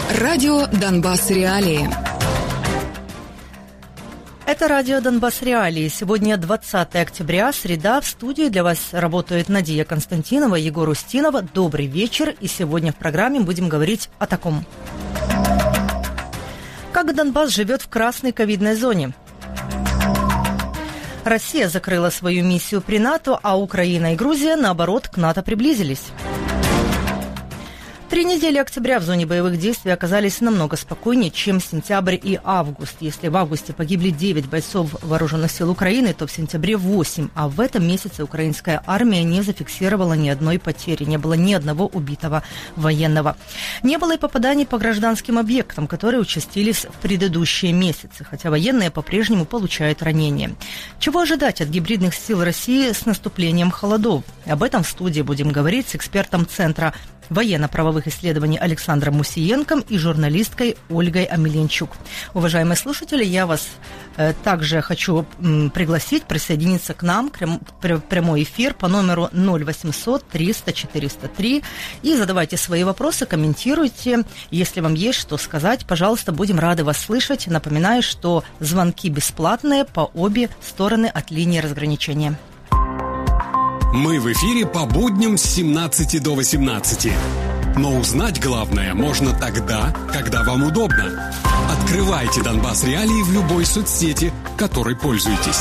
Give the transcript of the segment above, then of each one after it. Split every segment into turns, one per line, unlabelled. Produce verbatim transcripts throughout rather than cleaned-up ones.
Радио «Донбасс Реалии».
Это радио «Донбасс Реалии». Сегодня двадцатое октября, среда. В студии для вас работают Надия Константинова, Егор Устинова. Добрый вечер. И сегодня в программе будем говорить о таком. Как Донбасс живет в красной ковидной зоне? Россия закрыла свою миссию при НАТО, а Украина и Грузия, наоборот, к НАТО приблизились. Три недели октября в зоне боевых действий оказались намного спокойнее, чем сентябрь и август. Если в августе погибли девять бойцов вооруженных сил Украины, то в сентябре восемь. А в этом месяце украинская армия не зафиксировала ни одной потери, не было ни одного убитого военного. Не было и попаданий по гражданским объектам, которые участились в предыдущие месяцы, хотя военные по-прежнему получают ранения. Чего ожидать от гибридных сил России с наступлением холодов? Об этом в студии будем говорить с экспертом Центра военно-правовых исследований Александром Мусиенком и журналисткой Ольгой Амеленчук. Уважаемые слушатели, я вас э, также хочу м, пригласить присоединиться к нам, в прямой эфир по номеру ноль восемьсот триста четыреста три и задавайте свои вопросы, комментируйте. Если вам есть что сказать, пожалуйста, будем рады вас слышать. Напоминаю, что звонки бесплатные по обе стороны от линии разграничения.
Мы в эфире по будням с семнадцати до восемнадцати. Но узнать главное можно тогда, когда вам удобно. Открывайте «Донбасс Реалии» в любой соцсети, которой пользуетесь.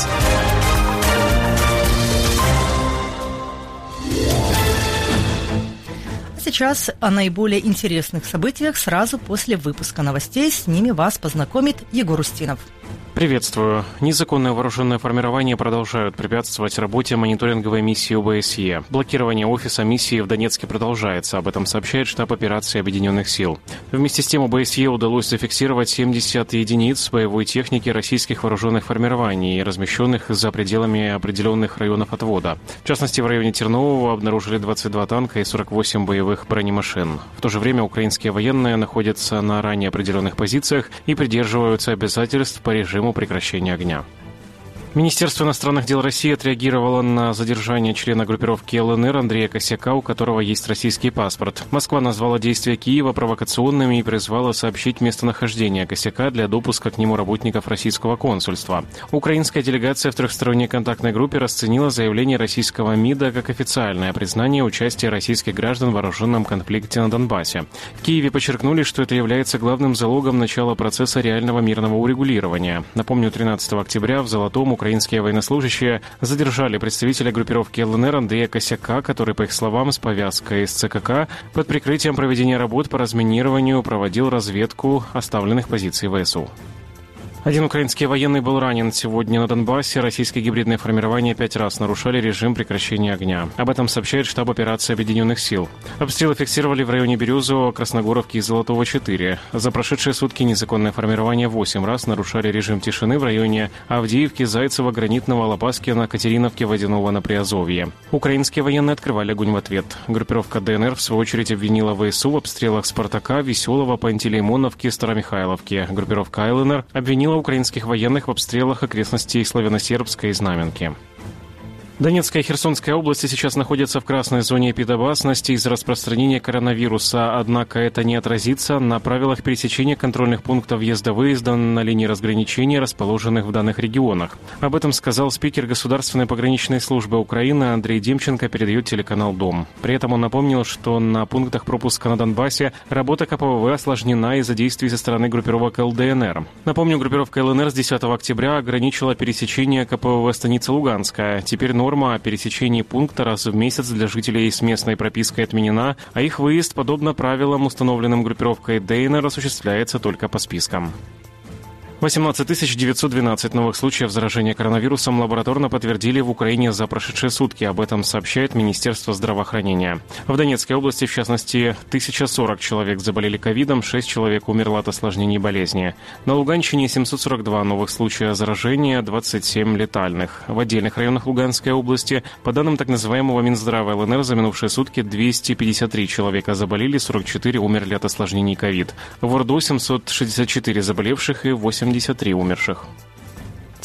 Сейчас о наиболее интересных событиях сразу после выпуска новостей. С ними вас познакомит Егор Устинов.
Приветствую. Незаконные вооруженные формирования продолжают препятствовать работе мониторинговой миссии о бэ эс е. Блокирование офиса миссии в Донецке продолжается. Об этом сообщает штаб операции Объединенных сил. Вместе с тем о бэ эс е удалось зафиксировать семьдесят единиц боевой техники российских вооруженных формирований, размещенных за пределами определенных районов отвода. В частности, в районе Тернового обнаружили двадцать два танка и сорок восемь боевых бронемашин. В то же время украинские военные находятся на ранее определенных позициях и придерживаются обязательств по режиму прекращения огня. Министерство иностранных дел России отреагировало на задержание члена группировки эл эн эр Андрея Косяка, у которого есть российский паспорт. Москва назвала действия Киева провокационными и призвала сообщить местонахождение Косяка для допуска к нему работников российского консульства. Украинская делегация в трехсторонней контактной группе расценила заявление российского МИДа как официальное признание участия российских граждан в вооруженном конфликте на Донбассе. В Киеве подчеркнули, что это является главным залогом начала процесса реального мирного урегулирования. Напомню, тринадцатого октября в Золотом украинские военнослужащие задержали представителя группировки эл эн эр Андрея Косяка, который, по их словам, с повязкой с цэ ка ка под прикрытием проведения работ по разминированию проводил разведку оставленных позиций вэ эс у. Один украинский военный был ранен. Сегодня на Донбассе российские гибридные формирования пять раз нарушали режим прекращения огня. Об этом сообщает штаб операции Объединенных сил. Обстрелы фиксировали в районе Березового, Красногоровки и Золотого четыре. За прошедшие сутки незаконные формирования восемь раз нарушали режим тишины в районе Авдеевки, Зайцева, Гранитного, Лопаскина, Катериновки, Водяного на Приазовье. Украинские военные открывали огонь в ответ. Группировка дэ эн эр, в свою очередь, обвинила вэ эс у в обстрелах Спартака, Веселого, Пантелеймоновки, Старомихайловки. Группировка эл эн эр обвинила украинских военных в обстрелах окрестностей Славяно-Сербской и Знаменки. Донецкая и Херсонская области сейчас находятся в красной зоне эпидопасности из-за распространения коронавируса, однако это не отразится на правилах пересечения контрольных пунктов въезда-выезда на линии разграничения, расположенных в данных регионах. Об этом сказал спикер Государственной пограничной службы Украины Андрей Демченко, передает телеканал «Дом». При этом он напомнил, что на пунктах пропуска на Донбассе работа ка пэ вэ вэ осложнена из-за действий со стороны группировок эл дэ эн эр. Напомню, группировка эл эн эр с десятого октября ограничила пересечение ка пэ вэ вэ станицы Луганская. Теперь норма о пересечении пункта раз в месяц для жителей с местной пропиской отменена, а их выезд, подобно правилам, установленным группировкой дэ эн эр, осуществляется только по спискам. восемнадцать тысяч девятьсот двенадцать новых случаев заражения коронавирусом лабораторно подтвердили в Украине за прошедшие сутки. Об этом сообщает Министерство здравоохранения. В Донецкой области, в частности, тысяча сорок человек заболели ковидом, шесть человек умерло от осложнений болезни. На Луганщине семьсот сорок два новых случая заражения, двадцать семь летальных. В отдельных районах Луганской области, по данным так называемого Минздрава эл эн эр, за минувшие сутки двести пятьдесят три человека заболели, сорок четыре умерли от осложнений ковид. В ОРДО семьсот шестьдесят четыре заболевших и восемьдесят три умерших.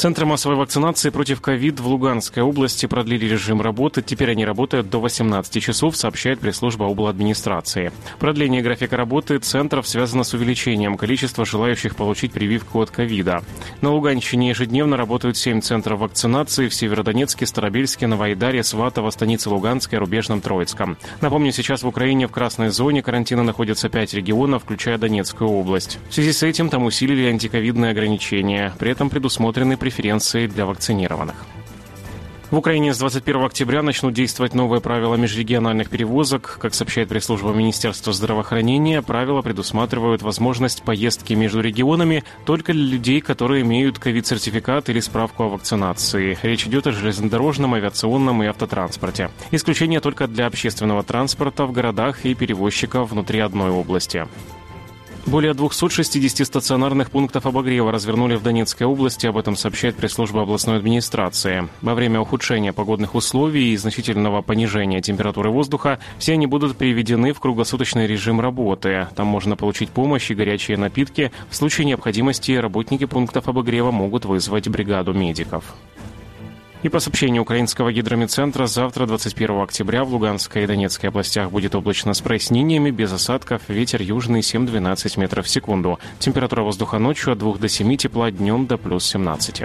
Центры массовой вакцинации против ковид в Луганской области продлили режим работы. Теперь они работают до восемнадцати часов, сообщает пресс-служба обладминистрации. Продление графика работы центров связано с увеличением количества желающих получить прививку от ковида. На Луганщине ежедневно работают семь центров вакцинации в Северодонецке, Старобельске, Новоайдаре, Сватово, Станице Луганской, Рубежном, Троицком. Напомню, сейчас в Украине в красной зоне карантина находятся пять регионов, включая Донецкую область. В связи с этим там усилили антиковидные ограничения. При этом предусмотрены преференции для вакцинированных. В Украине с двадцать первого октября начнут действовать новые правила межрегиональных перевозок. Как сообщает пресс-служба Министерства здравоохранения, правила предусматривают возможность поездки между регионами только для людей, которые имеют ковид-сертификат или справку о вакцинации. Речь идет о железнодорожном, авиационном и автотранспорте. Исключение только для общественного транспорта в городах и перевозчиков внутри одной области. Более двухсот шестидесяти стационарных пунктов обогрева развернули в Донецкой области, об этом сообщает пресс-служба областной администрации. Во время ухудшения погодных условий и значительного понижения температуры воздуха все они будут приведены в круглосуточный режим работы. Там можно получить помощь и горячие напитки. В случае необходимости работники пунктов обогрева могут вызвать бригаду медиков. И по сообщению украинского гидромедцентра, завтра, двадцать первого октября, в Луганской и Донецкой областях будет облачно с прояснениями, без осадков, ветер южный семь-двенадцать метров в секунду. Температура воздуха ночью от двух до семи, тепла днем до плюс семнадцати.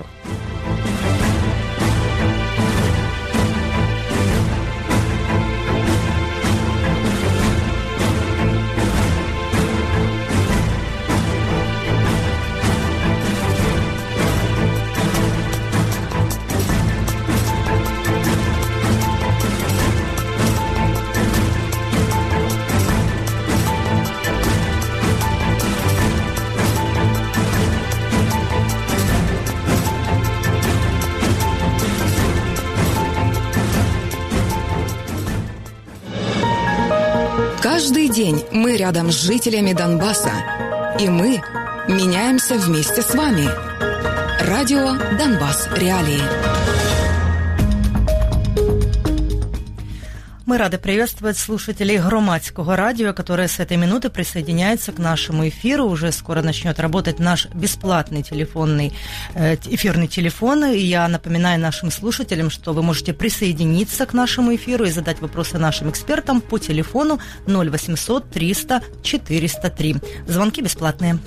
Каждый день мы рядом с жителями Донбасса. И мы меняемся вместе с вами. Радио «Донбасс. Реалии».
Мы рады приветствовать слушателей Громадского радио, которые с этой минуты присоединяются к нашему эфиру. Уже скоро начнет работать наш бесплатный телефонный, э, эфирный телефон. И я напоминаю нашим слушателям, что вы можете присоединиться к нашему эфиру и задать вопросы нашим экспертам по телефону ноль восемьсот триста четыреста три. Звонки бесплатные.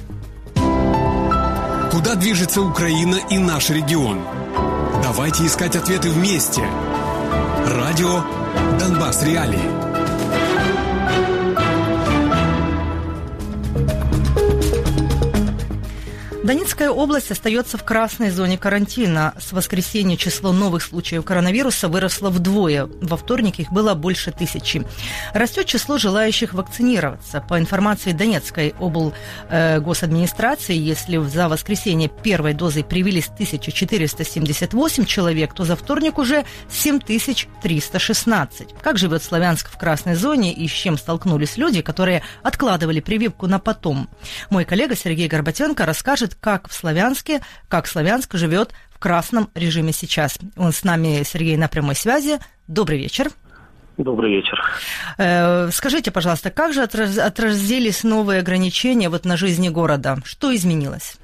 Куда движется Украина и наш регион? Давайте искать ответы вместе. Радио «Донбасс. Реалии».
Донецкая область остается в красной зоне карантина. С воскресенья число новых случаев коронавируса выросло вдвое. Во вторник их было больше тысячи. Растет число желающих вакцинироваться. По информации Донецкой облгосадминистрации, если за воскресенье первой дозой привились тысяча четыреста семьдесят восемь человек, то за вторник уже семь тысяч триста шестнадцать. Как живет Славянск в красной зоне и с чем столкнулись люди, которые откладывали прививку на потом? Мой коллега Сергей Горбатенко расскажет, как в Славянске, как Славянск живет в красном режиме сейчас. Он с нами, Сергей, на прямой связи. Добрый вечер.
Добрый вечер.
Э, скажите, пожалуйста, как же отраз, отразились новые ограничения вот на жизни города? Что изменилось?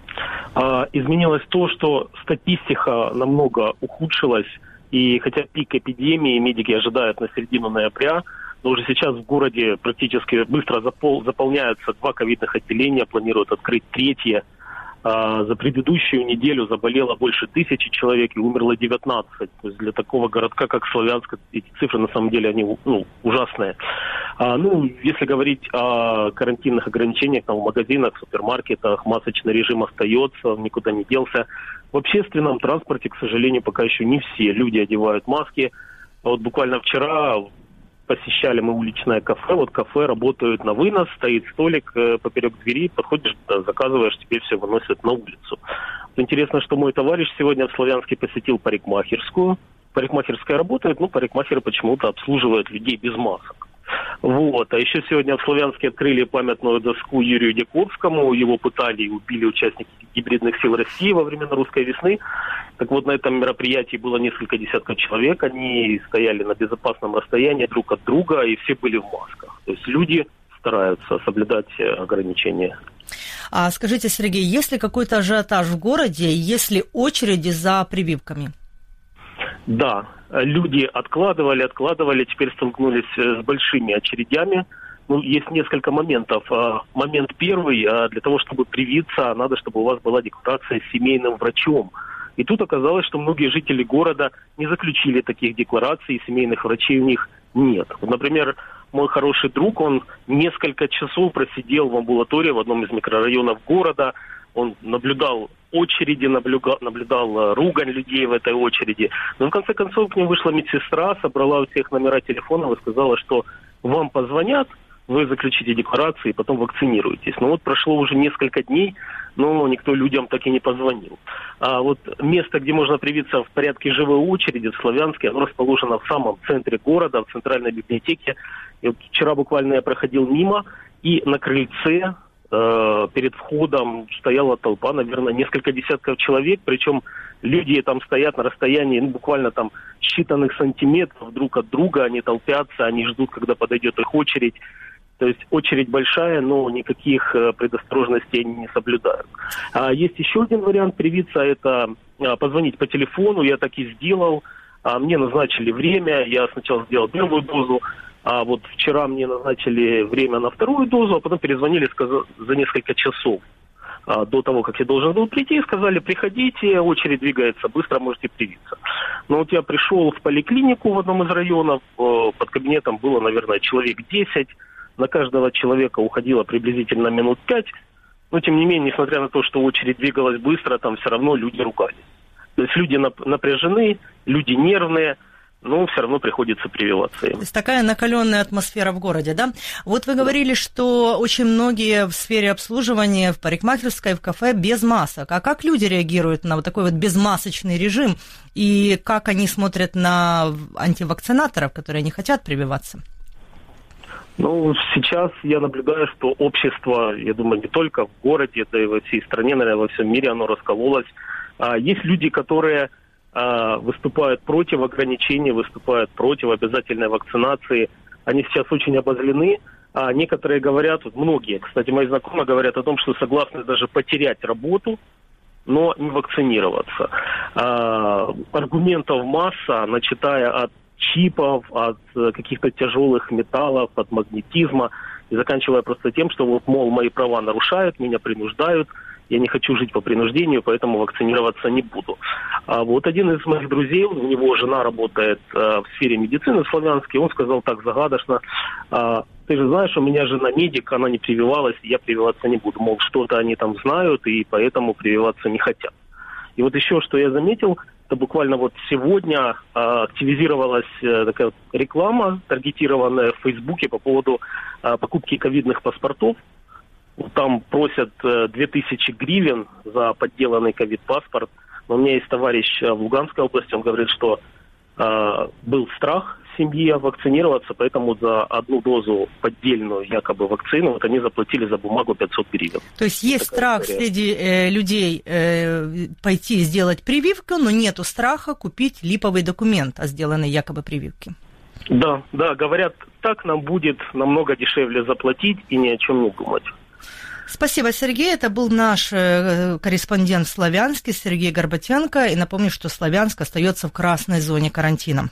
А, изменилось то, что статистика намного ухудшилась, и хотя пик эпидемии медики ожидают на середину ноября, но уже сейчас в городе практически быстро запол- заполняются два ковидных отделения, планируют открыть третье. А, за предыдущую неделю заболело больше тысячи человек и умерло девятнадцать. То есть для такого городка, как Славянск, эти цифры на самом деле они ну, ужасные. А, ну, если говорить о карантинных ограничениях, там, в магазинах, в супермаркетах масочный режим остается, никуда не делся. В общественном транспорте, к сожалению, пока еще не все люди одевают маски. А вот буквально вчера посещали мы уличное кафе. Вот кафе работают на вынос, стоит столик э, поперек двери, подходишь, да, заказываешь, тебе все выносят на улицу. Интересно, что мой товарищ сегодня в Славянске посетил парикмахерскую. Парикмахерская работает, но парикмахеры почему-то обслуживают людей без масок. Вот. А еще сегодня в Славянске открыли памятную доску Юрию Дяковскому. Его пытали и убили участники гибридных сил России во времена русской весны. Так вот, на этом мероприятии было несколько десятков человек. Они стояли на безопасном расстоянии друг от друга, и все были в масках. То есть люди стараются соблюдать ограничения
А скажите, Сергей, есть ли какой-то ажиотаж в городе, есть ли очереди за прививками?
Да, люди откладывали, откладывали, теперь столкнулись с большими очередями. Ну, есть несколько моментов. Момент первый, для того, чтобы привиться, надо, чтобы у вас была декларация с семейным врачом. И тут оказалось, что многие жители города не заключили таких деклараций, и семейных врачей у них нет. Вот, например, мой хороший друг, он несколько часов просидел в амбулатории в одном из микрорайонов города. Он наблюдал очереди, наблюдал, наблюдал ругань людей в этой очереди. Но в конце концов к ним вышла медсестра, собрала у всех номера телефонов и сказала, что вам позвонят, вы заключите декларацию и потом вакцинируетесь. Но вот прошло уже несколько дней, но никто людям так и не позвонил. А вот место, где можно привиться в порядке живой очереди, в Славянске, оно расположено в самом центре города, в центральной библиотеке. И вот вчера буквально я проходил мимо, и на крыльце э, перед входом стояла толпа, наверное, несколько десятков человек, причем люди там стоят на расстоянии, ну, буквально там считанных сантиметров друг от друга, они толпятся, они ждут, когда подойдет их очередь. То есть очередь большая, но никаких предосторожностей они не соблюдают. А есть еще один вариант привиться, это позвонить по телефону. Я так и сделал. Мне назначили время. Я сначала сделал первую дозу, а вот вчера мне назначили время на вторую дозу, а потом перезвонили за несколько часов до того, как я должен был прийти, и сказали: приходите, очередь двигается быстро, можете привиться. Но вот я пришел в поликлинику в одном из районов, под кабинетом было, наверное, человек десять. На каждого человека уходило приблизительно минут пять. Но, тем не менее, несмотря на то, что очередь двигалась быстро, там все равно люди ругались. То есть люди напряжены, люди нервные, но все равно приходится прививаться им.
То есть такая накаленная атмосфера в городе, да? Вот вы говорили, что очень многие в сфере обслуживания, в парикмахерской, в кафе без масок. А как люди реагируют на вот такой вот безмасочный режим? И как они смотрят на антивакцинаторов, которые не хотят прививаться?
Ну, сейчас я наблюдаю, что общество, я думаю, не только в городе, да и во всей стране, наверное, во всем мире оно раскололось. Есть люди, которые выступают против ограничений, выступают против обязательной вакцинации. Они сейчас очень обозлены. А некоторые говорят, вот многие, кстати, мои знакомые говорят о том, что согласны даже потерять работу, но не вакцинироваться. Аргументов масса, начиная от чипов, от каких-то тяжелых металлов, от магнетизма, и заканчивая просто тем, что вот, мол, мои права нарушают, меня принуждают, я не хочу жить по принуждению, поэтому вакцинироваться не буду. А вот один из моих друзей, у него жена работает а, в сфере медицины в Славянске, он сказал так загадочно: а, ты же знаешь, у меня жена медик, она не прививалась, я прививаться не буду, мол, что-то они там знают, и поэтому прививаться не хотят. И вот еще, что я заметил, это буквально вот сегодня а, активизировалась а, такая реклама, таргетированная в Фейсбуке по поводу а, покупки ковидных паспортов. Там просят а, две тысячи гривен за подделанный ковид-паспорт. Но у меня есть товарищ в Луганской области, он говорит, что а, был страх в семье вакцинироваться, поэтому за одну дозу поддельную якобы вакцину вот они заплатили за бумагу пятьсот гривен.
То есть есть страх история. Среди э, людей э, пойти сделать прививку, но нету страха купить липовый документ о сделанной якобы прививке.
Да, да, говорят, так нам будет намного дешевле заплатить и ни о чем не думать.
Спасибо, Сергей. Это был наш корреспондент в Славянске Сергей Горбатенко. И напомню, что Славянск остается в красной зоне карантина.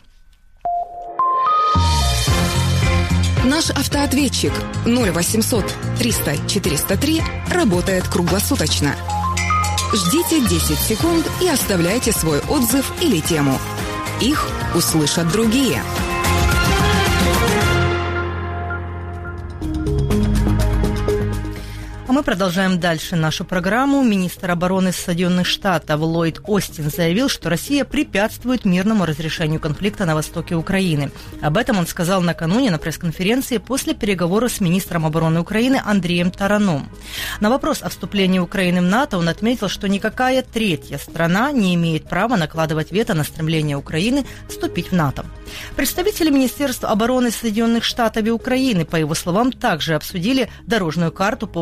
Наш автоответчик ноль восемьсот триста четыреста три работает круглосуточно. Ждите десять секунд и оставляйте свой отзыв или тему. Их услышат другие.
А мы продолжаем дальше нашу программу. Министр обороны Соединенных Штатов Ллойд Остин заявил, что Россия препятствует мирному разрешению конфликта на востоке Украины. Об этом он сказал накануне на пресс-конференции после переговора с министром обороны Украины Андреем Тараном. На вопрос о вступлении Украины в НАТО он отметил, что никакая третья страна не имеет права накладывать вето на стремление Украины вступить в НАТО. Представители Министерства обороны Соединенных Штатов и Украины, по его словам, также обсудили дорожную карту по укреплению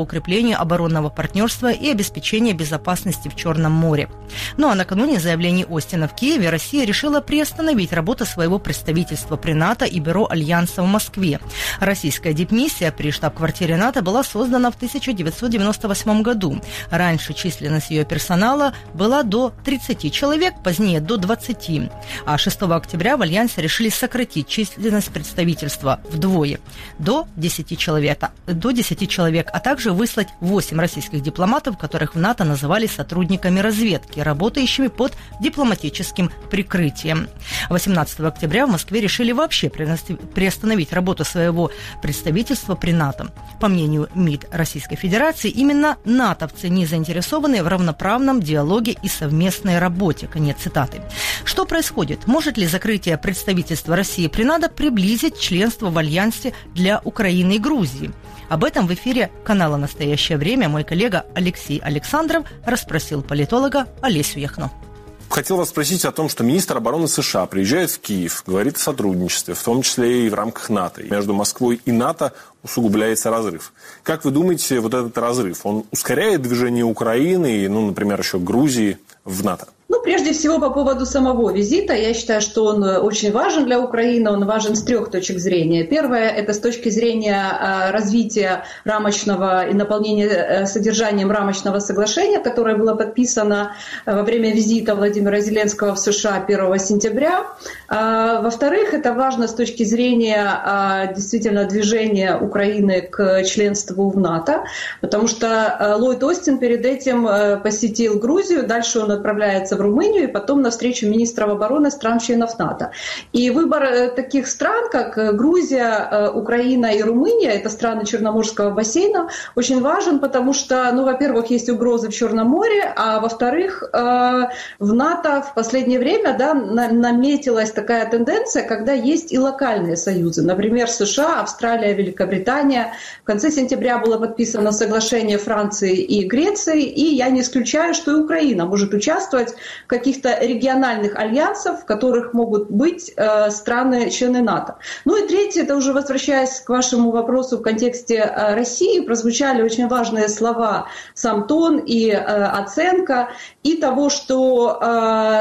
укреплению оборонного партнерства и обеспечению безопасности в Черном море. Ну а накануне заявлений Остина в Киеве Россия решила приостановить работу своего представительства при НАТО и Бюро Альянса в Москве. Российская дипмиссия при штаб-квартире НАТО была создана в тысяча девятьсот девяносто восьмом году. Раньше численность ее персонала была до тридцати человек, позднее до двадцати. А шестого октября в Альянсе решили сократить численность представительства вдвое, до десяти человек, до десяти человек, а также выслать восемь российских дипломатов, которых в НАТО называли сотрудниками разведки, работающими под дипломатическим прикрытием. восемнадцатого октября в Москве решили вообще приостановить работу своего представительства при НАТО. По мнению МИД Российской Федерации, именно натовцы не заинтересованы в равноправном диалоге и совместной работе. Конец цитаты. Что происходит? Может ли закрытие представительства России при НАТО приблизить членство в Альянсе для Украины и Грузии? Об этом в эфире канала «Настоящее время» мой коллега Алексей Александров расспросил политолога Олесю Яхно.
Хотел вас спросить о том, что министр обороны США приезжает в Киев, говорит о сотрудничестве, в том числе и в рамках НАТО. И между Москвой и НАТО усугубляется разрыв. Как вы думаете, вот этот разрыв, он ускоряет движение Украины и, ну, например, еще Грузии в НАТО?
Ну, прежде всего, по поводу самого визита, я считаю, что он очень важен для Украины, он важен с трех точек зрения. Первое – это с точки зрения развития рамочного и наполнения содержанием рамочного соглашения, которое было подписано во время визита Владимира Зеленского в США первого сентября. Во-вторых, это важно с точки зрения действительно движения Украины к членству в НАТО, потому что Ллойд Остин перед этим посетил Грузию, дальше он отправляется в Румынию и потом на встречу министров обороны стран-членов НАТО. И выбор таких стран, как Грузия, Украина и Румыния, это страны Черноморского бассейна, очень важен, потому что, ну, во-первых, есть угрозы в Черном море, а во-вторых, в НАТО в последнее время, да, наметилась такая тенденция, когда есть и локальные союзы. Например, США, Австралия, Великобритания. В конце сентября было подписано соглашение Франции и Греции, и я не исключаю, что и Украина может участвовать в каких-то региональных альянсах, в которых могут быть э, страны-члены НАТО. Ну и третье, это уже возвращаясь к вашему вопросу в контексте э, России, прозвучали очень важные слова сам тон и э, оценка и того, что э,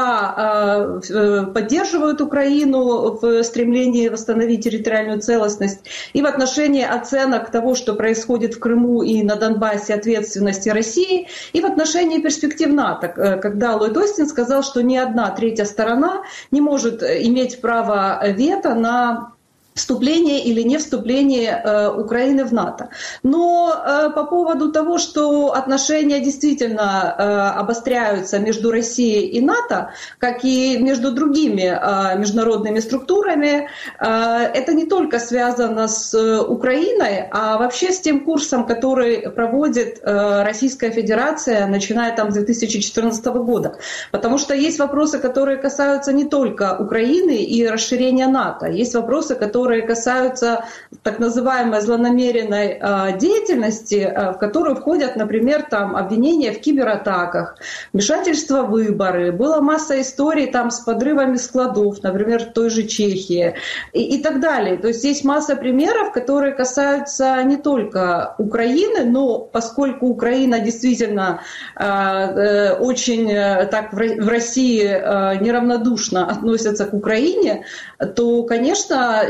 США э, поддерживают Украину в стремлении восстановить территориальную целостность, и в отношении оценок того, что происходит в Крыму и на Донбассе, ответственности России, и в отношении перспектив НАТО, когда Ллойд Остин сказал, что ни одна третья сторона не может иметь право вето на вступление или не вступление э, Украины в НАТО. Но э, по поводу того, что отношения действительно э, обостряются между Россией и НАТО, как и между другими э, международными структурами, э, это не только связано с э, Украиной, а вообще с тем курсом, который проводит э, Российская Федерация, начиная там с две тысячи четырнадцатого года. Потому что есть вопросы, которые касаются не только Украины и расширения НАТО, есть вопросы, которые которые касаются так называемой злонамеренной э, деятельности, э, в которую входят, например, там, обвинения в кибератаках, вмешательство в выборы. Была масса историй там, с подрывами складов, например, в той же Чехии и, и так далее. То есть есть масса примеров, которые касаются не только Украины, но поскольку Украина действительно э, э, очень э, так в России э, неравнодушно относятся к Украине, то, конечно,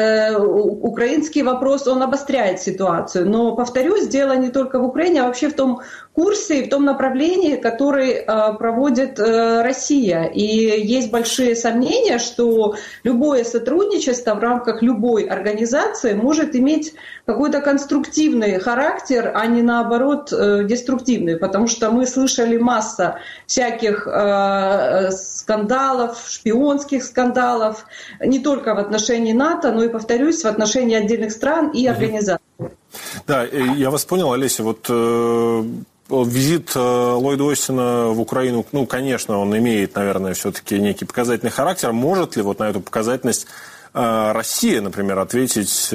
украинский вопрос, он обостряет ситуацию. Но, повторюсь, дело не только в Украине, а вообще в том курсе и в том направлении, который проводит Россия. И есть большие сомнения, что любое сотрудничество в рамках любой организации может иметь какой-то конструктивный характер, а не наоборот деструктивный. Потому что мы слышали массу всяких скандалов, шпионских скандалов, не только в отношении НАТО, но и, повторюсь, в отношении отдельных стран и организаций.
Да, я вас понял, Олеся. Вот э, визит э, Ллойда Остина в Украину, ну, конечно, он имеет, наверное, все-таки некий показательный характер. Может ли вот на эту показательность э, Россия, например, ответить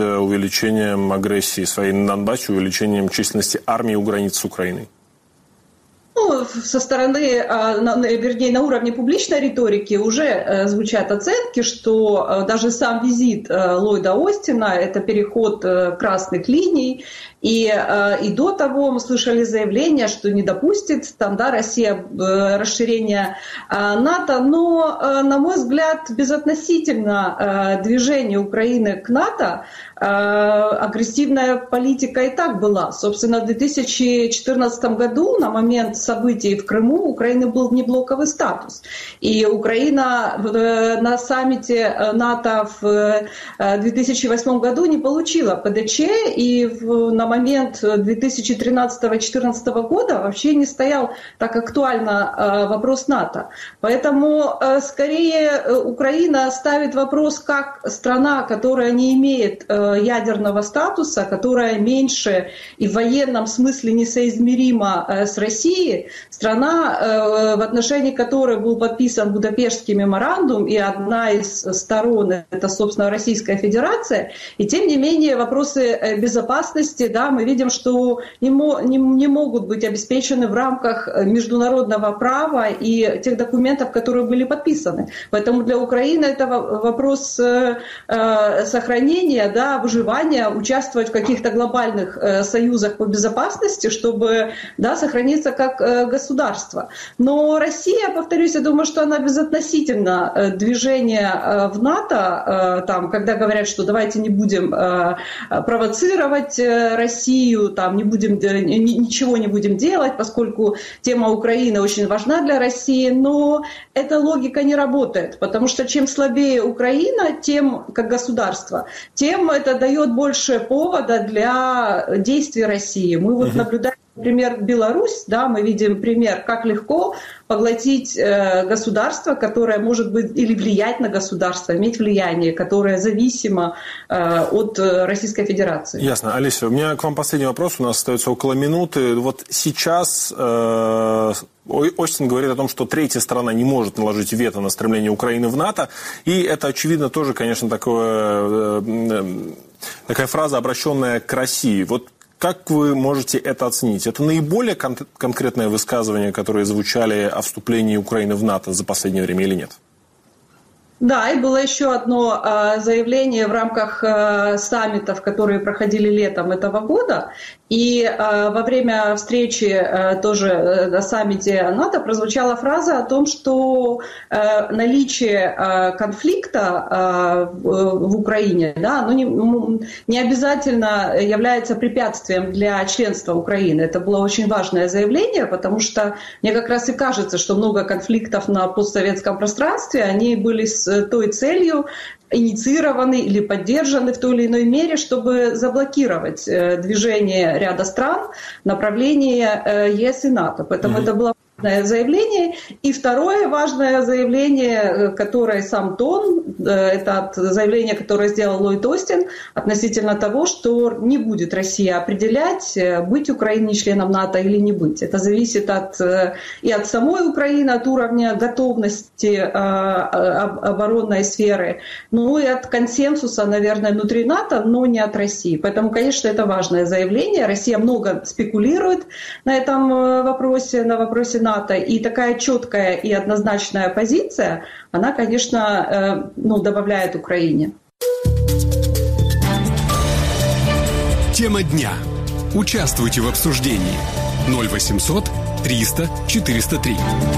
увеличением агрессии своей на Донбассе, увеличением численности армии у границ с Украиной?
Ну, Ну, со стороны, вернее, на уровне публичной риторики уже звучат оценки, что даже сам визит Ллойда Остина – это переход красных линий. И, и до того мы слышали заявление, что не допустит там, да, Россия расширения НАТО. Но, на мой взгляд, безотносительно движения Украины к НАТО, агрессивная политика и так была. Собственно, в две тысячи четырнадцатом году, на момент событий в Крыму, у Украины был внеблоковый статус. И Украина на саммите НАТО в две тысячи восьмом году не получила ПДЧ, и на момент две тысячи тринадцатого — две тысячи четырнадцатого года вообще не стоял так актуально вопрос НАТО. Поэтому скорее Украина ставит вопрос как страна, которая не имеет ядерного статуса, которая меньше и в военном смысле несоизмерима с Россией, страна, в отношении которой был подписан Будапештский меморандум, и одна из сторон — это, собственно, Российская Федерация, и тем не менее вопросы безопасности, да, мы видим, что не, не, не могут быть обеспечены в рамках международного права и тех документов, которые были подписаны. Поэтому для Украины это вопрос э, сохранения, да, выживания, участвовать в каких-то глобальных э, союзах по безопасности, чтобы, да, сохраниться как э, государство. Но Россия, повторюсь, я думаю, что она безотносительно э, движения э, в НАТО, э, там, когда говорят, что давайте не будем э, провоцировать э, Россию, там, не будем, э, ничего не будем делать, поскольку тема Украины очень важна для России, но эта логика не работает, потому что чем слабее Украина, тем, как государство, тем это дает больше повода для действий России. Мы вот наблюдаем, например, Беларусь, да, мы видим пример, как легко поглотить э, государство, которое может быть, или влиять на государство, иметь влияние, которое зависимо э, от Российской Федерации.
Ясно. Олеся, у меня к вам последний вопрос, у нас остается около минуты. Вот сейчас э, Остин говорит о том, что третья страна не может наложить вето на стремление Украины в НАТО, и это, очевидно, тоже, конечно, такое, э, э, такая фраза, обращенная к России. Вот как вы можете это оценить? Это наиболее кон- конкретное высказывание, которые звучали о вступлении Украины в НАТО за последнее время или нет?
Да, и было еще одно э, заявление в рамках э, саммитов, которые проходили летом этого года. И э, во время встречи э, тоже э, на саммите НАТО прозвучала фраза о том, что э, наличие э, конфликта э, в, в Украине, да, оно не, не обязательно является препятствием для членства Украины. Это было очень важное заявление, потому что мне как раз и кажется, что много конфликтов на постсоветском пространстве, они были с той целью, инициированы или поддержаны в той или иной мере, чтобы заблокировать движение ряда стран в направлении ЕС и НАТО. Поэтому mm-hmm. это было важное заявление. И второе важное заявление, которое сам тон, это заявление, которое сделал Ллойд Остин относительно того, что не будет Россия определять, быть Украине членом НАТО или не быть. Это зависит от, и от самой Украины, от уровня готовности оборонной сферы, ну и от консенсуса, наверное, внутри НАТО, но не от России. Поэтому, конечно, это важное заявление. Россия много спекулирует на этом вопросе, на вопросе НАТО. И такая четкая и однозначная позиция, она, конечно, ну, добавляет Украине.
Тема дня. Участвуйте в обсуждении. ноль восемьсот триста четыреста три.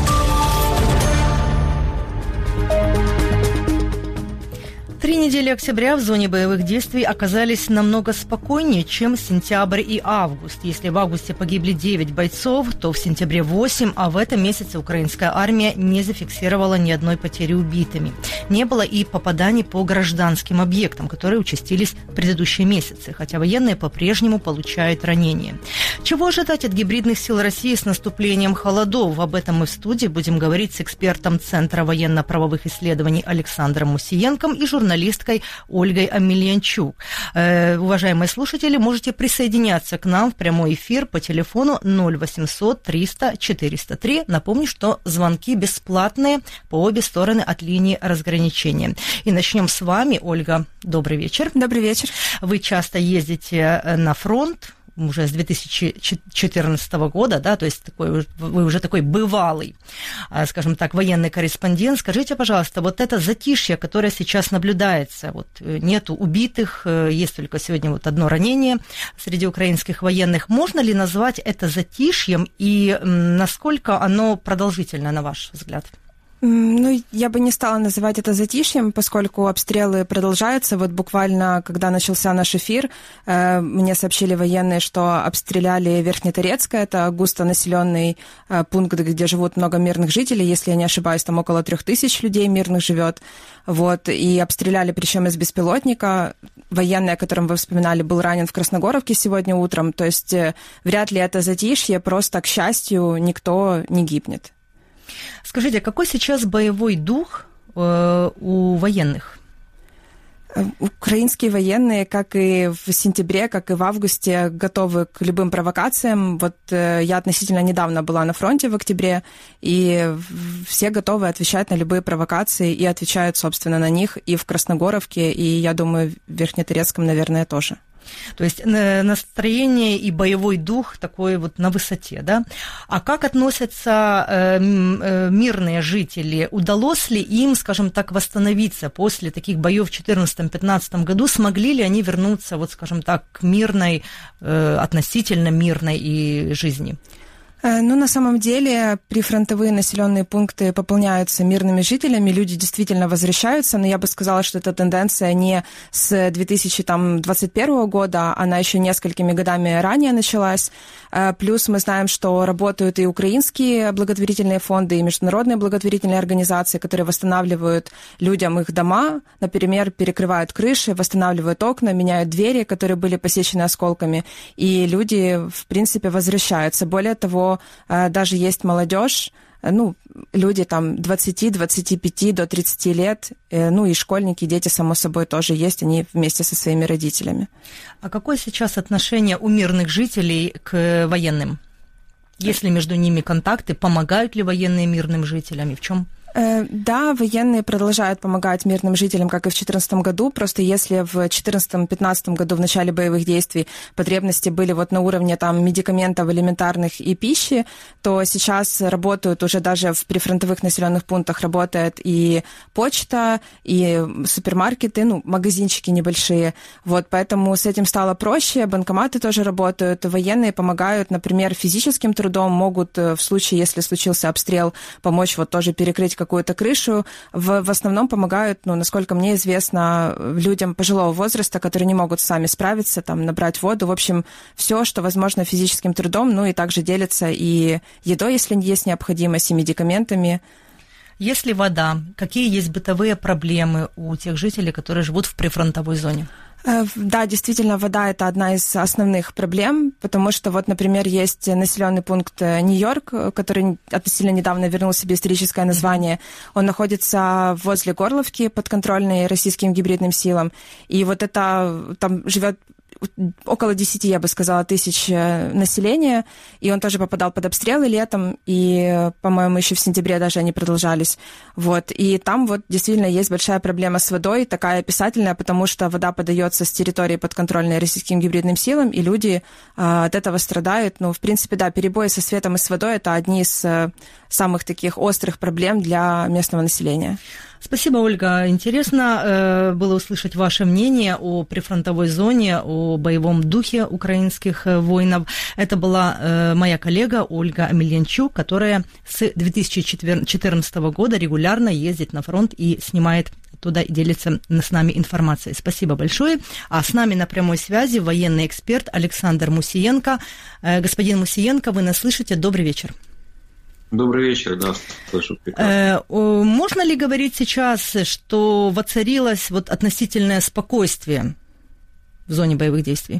Три недели октября в зоне боевых действий оказались намного спокойнее, чем сентябрь и август. Если в августе погибли девять бойцов, то в сентябре восемь, а в этом месяце украинская армия не зафиксировала ни одной потери убитыми. Не было и попаданий по гражданским объектам, которые участились в предыдущие месяцы, хотя военные по-прежнему получают ранения. Чего ожидать от гибридных сил России с наступлением холодов? Об этом мы в студии будем говорить с экспертом Центра военно-правовых исследований Александром Мусиенком и журналистом журналисткой Ольгой Омельянчук. Э, уважаемые слушатели, можете присоединяться к нам в прямой эфир по телефону ноль восемьсот триста четыреста три. Напомню, что звонки бесплатные по обе стороны от линии разграничения. И начнем с вами, Ольга. Добрый вечер.
Добрый вечер.
Вы часто ездите на фронт. уже с две тысячи четырнадцатого года, да, то есть такой, вы уже такой бывалый, скажем так, военный корреспондент. Скажите, пожалуйста, вот это затишье, которое сейчас наблюдается, вот нету убитых, есть только сегодня вот одно ранение среди украинских военных, можно ли назвать это затишьем и насколько оно продолжительно, на ваш взгляд?
Ну, я бы не стала называть это затишьем, поскольку обстрелы продолжаются. Вот буквально, когда начался наш эфир, э, мне сообщили военные, что обстреляли Верхнеторецкое, это густонаселенный э, пункт, где живут много мирных жителей, если я не ошибаюсь, там около трех тысяч людей мирных живет. Вот, и обстреляли, причем из беспилотника. Военный, о котором вы вспоминали, был ранен в Красногоровке сегодня утром. То есть э, вряд ли это затишье, просто, к счастью, никто не гибнет.
Скажите, какой сейчас боевой дух э, у военных?
Украинские военные, как и в сентябре, как и в августе, готовы к любым провокациям. Вот э, я относительно недавно была на фронте в октябре, и все готовы отвечать на любые провокации и отвечают, собственно, на них и в Красногоровке, и, я думаю, в Верхнеторецком, наверное, тоже.
То есть настроение и боевой дух такой вот на высоте, да? А как относятся э, э, мирные жители? Удалось ли им, скажем так, восстановиться после таких боев в две тысячи четырнадцатом-пятнадцатом году? Смогли ли они вернуться, вот, скажем так, к мирной, э, относительно мирной и жизни?
Ну, на самом деле, прифронтовые населенные пункты пополняются мирными жителями, люди действительно возвращаются, но я бы сказала, что эта тенденция не с две тысячи двадцать первого года, она еще несколькими годами ранее началась. Плюс мы знаем, что работают и украинские благотворительные фонды, и международные благотворительные организации, которые восстанавливают людям их дома, например, перекрывают крыши, восстанавливают окна, меняют двери, которые были посечены осколками, и люди, в принципе, возвращаются. Более того, даже есть молодежь, ну, люди там двадцать-двадцать пять до тридцати лет, ну и школьники, дети, само собой, тоже есть, они вместе со своими родителями.
А какое сейчас отношение у мирных жителей к военным? Есть ли между ними контакты? Помогают ли военные мирным жителям? И в чем?
Да, военные продолжают помогать мирным жителям, как и в две тысячи четырнадцатом году. Просто если в две тысячи четырнадцатом-пятнадцатом году в начале боевых действий потребности были вот на уровне там медикаментов элементарных и пищи, то сейчас работают уже даже в прифронтовых населенных пунктах работает и почта, и супермаркеты, ну, магазинчики небольшие. Вот, поэтому с этим стало проще. Банкоматы тоже работают. Военные помогают, например, физическим трудом, могут в случае, если случился обстрел, помочь вот тоже перекрыть какую-то крышу. В, в основном помогают, ну, насколько мне известно, людям пожилого возраста, которые не могут сами справиться, там, набрать воду. В общем, все, что возможно физическим трудом, ну, и также делятся и едой, если есть необходимость, и медикаментами.
Есть ли вода? Какие есть бытовые проблемы у тех жителей, которые живут в прифронтовой зоне?
Да, действительно, вода – это одна из основных проблем, потому что, вот, например, есть населенный пункт Нью-Йорк, который относительно недавно вернул себе историческое название. Он находится возле Горловки, подконтрольной российским гибридным силам. И вот это, там живет около десяти, я бы сказала, тысяч населения, и он тоже попадал под обстрелы летом, и, по-моему, еще в сентябре даже они продолжались. Вот. И там вот действительно есть большая проблема с водой, такая описательная, потому что вода подается с территории подконтрольной российским гибридным силам, и люди а, от этого страдают. Ну, в принципе, да, перебои со светом и с водой – это одни из а, самых таких острых проблем для местного населения.
Спасибо, Ольга. Интересно э, было услышать ваше мнение о прифронтовой зоне, о боевом духе украинских э, воинов. Это была э, моя коллега Ольга Амельянчук, которая с две тысячи четырнадцатого года регулярно ездит на фронт и снимает туда и делится с нами информацией. Спасибо большое. А с нами на прямой связи военный эксперт Александр Мусиенко. Э, господин Мусиенко, вы нас слышите? Добрый вечер.
Добрый вечер, да, слышу прекрасно.
Можно ли говорить сейчас, что воцарилось вот относительное спокойствие в зоне боевых действий?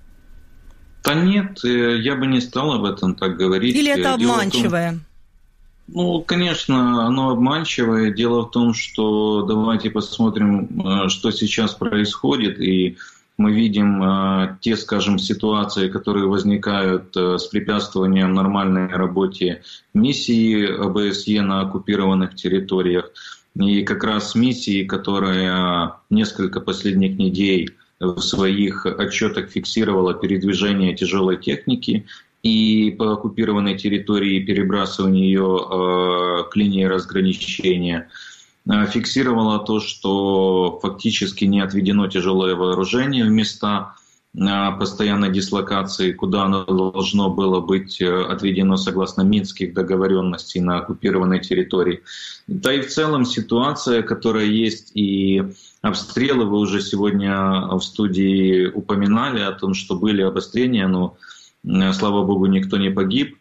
Да нет, я бы не стал об этом так говорить.
Или это обманчивое?
Том, ну, конечно, оно обманчивое. Дело в том, что давайте посмотрим, что сейчас происходит, и мы видим э, те, скажем, ситуации, которые возникают э, с препятствованием нормальной работе миссии ОБСЕ на оккупированных территориях. И как раз миссии, которая несколько последних недель в своих отчетах фиксировала передвижение тяжелой техники и по оккупированной территории перебрасывание ее к линии разграничения. Фиксировала то, что фактически не отведено тяжелое вооружение в места постоянной дислокации, куда оно должно было быть отведено согласно минских договоренностей на оккупированной территории. Да и в целом ситуация, которая есть, и обстрелы, вы уже сегодня в студии упоминали о том, что были обострения, но, слава богу, никто не погиб.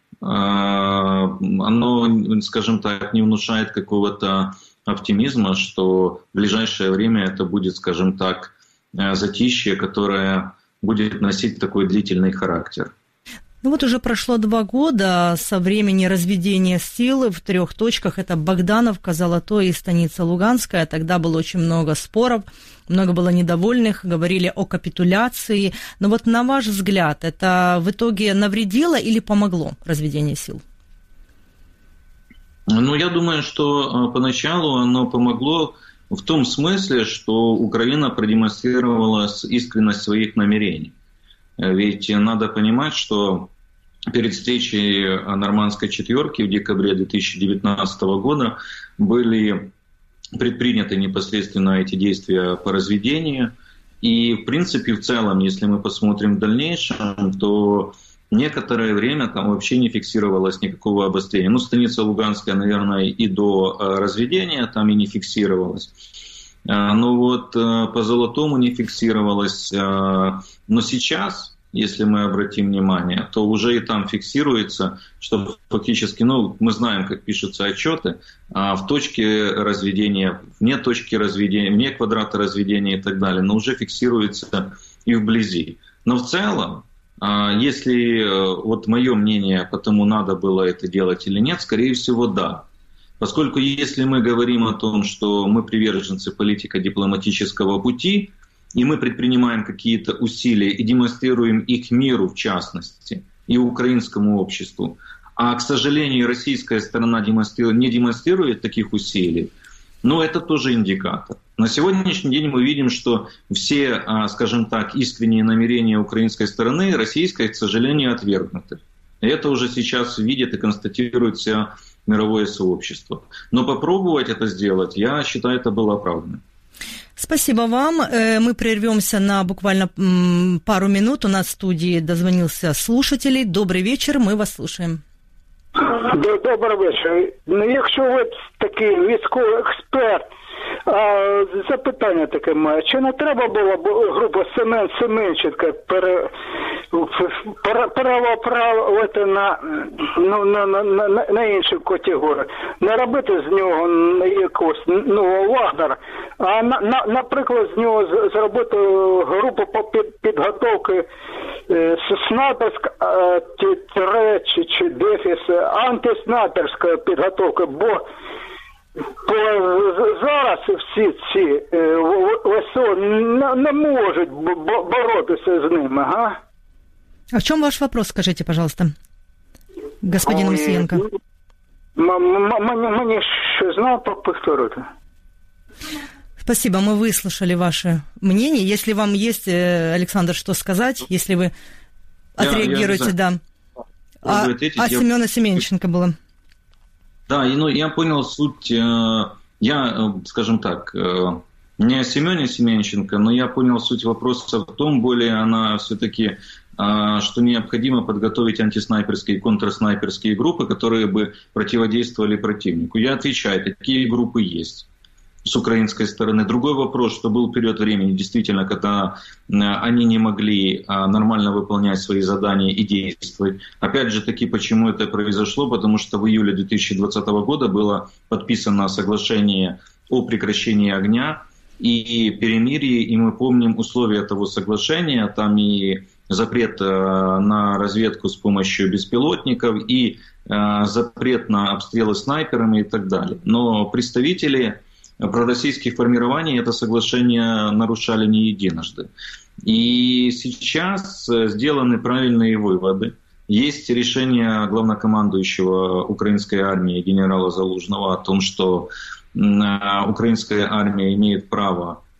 Оно, скажем так, не внушает какого-то оптимизма, что в ближайшее время это будет, скажем так, затишье, которое будет носить такой длительный характер.
Ну вот уже прошло два года со времени разведения сил в трех точках. Это Богдановка, Золотой и станица Луганская. Тогда было очень много споров, много было недовольных, говорили о капитуляции. Но вот на ваш взгляд, это в итоге навредило или помогло разведение сил?
Ну, я думаю, что поначалу оно помогло в том смысле, что Украина продемонстрировала искренность своих намерений. Ведь надо понимать, что перед встречей Нормандской четверки в декабре две тысячи девятнадцатого года были предприняты непосредственно эти действия по разведению. И, в принципе, в целом, если мы посмотрим в дальнейшем, то некоторое время там вообще не фиксировалось никакого обострения. Ну, станица Луганская, наверное, и до разведения там и не фиксировалась. Но вот по Золотому не фиксировалось. Но сейчас, если мы обратим внимание, то уже и там фиксируется, что фактически, ну, мы знаем, как пишутся отчеты, в точке разведения, вне точки разведения, вне квадрата разведения и так далее, но уже фиксируется и вблизи. Но в целом, если, вот мое мнение, потому надо было это делать или нет, скорее всего, да. Поскольку если мы говорим о том, что мы приверженцы политико-дипломатического пути, и мы предпринимаем какие-то усилия и демонстрируем их миру, в частности, и украинскому обществу, а, к сожалению, российская сторона демонстрирует, не демонстрирует таких усилий, но это тоже индикатор. На сегодняшний день мы видим, что все, скажем так, искренние намерения украинской стороны российской, к сожалению, отвергнуты. И это уже сейчас видит и констатирует все мировое сообщество. Но попробовать это сделать, я считаю, это было оправданно.
Спасибо вам. Мы прервемся на буквально пару минут. У нас в студии дозвонился слушатель. Добрый вечер, мы вас слушаем.
Добрий вечір. Ну, якщо ви такий військовий експерт, а, запитання таке має. Чи не треба було б групу Семен Семенченка пере, переправити на, ну, на, на, на, на інші категорії? Не робити з нього якогось, ну, Вагнер, а, на, на, наприклад, з нього зробити групу по підготовки снайперська чи, чи дефіс, антиснайперська підготовка, бо зараз всі ці ВСО не, не можуть боротися з ними, га?
А в чем ваш вопрос, скажите, пожалуйста, господин Мусиенко?
Мне что, знал, повторите?
Спасибо, мы выслушали ваше мнение. Если вам есть, Александр, что сказать, если вы отреагируете, я, я да. А, ответить, а я... Семена Семенченко было.
Да, ну, я понял суть. Я, скажем так, не о Семене Семенченко, но я понял суть вопроса в том, более она все-таки, что необходимо подготовить антиснайперские и контрснайперские группы, которые бы противодействовали противнику. Я отвечаю, такие группы есть с украинской стороны. Другой вопрос, что был период времени, действительно, когда они не могли нормально выполнять свои задания и действовать. Опять же таки, почему это произошло? Потому что в июле две тысячи двадцатого года было подписано соглашение о прекращении огня и перемирии, и мы помним условия того соглашения, там и запрет на разведку с помощью беспилотников, и запрет на обстрелы снайперами и так далее. Но представители пророссийских формирований это соглашение нарушали не единожды. И сейчас сделаны правильные выводы. Есть решение главнокомандующего украинской армии генерала Залужного о том, что украинская армия имеет право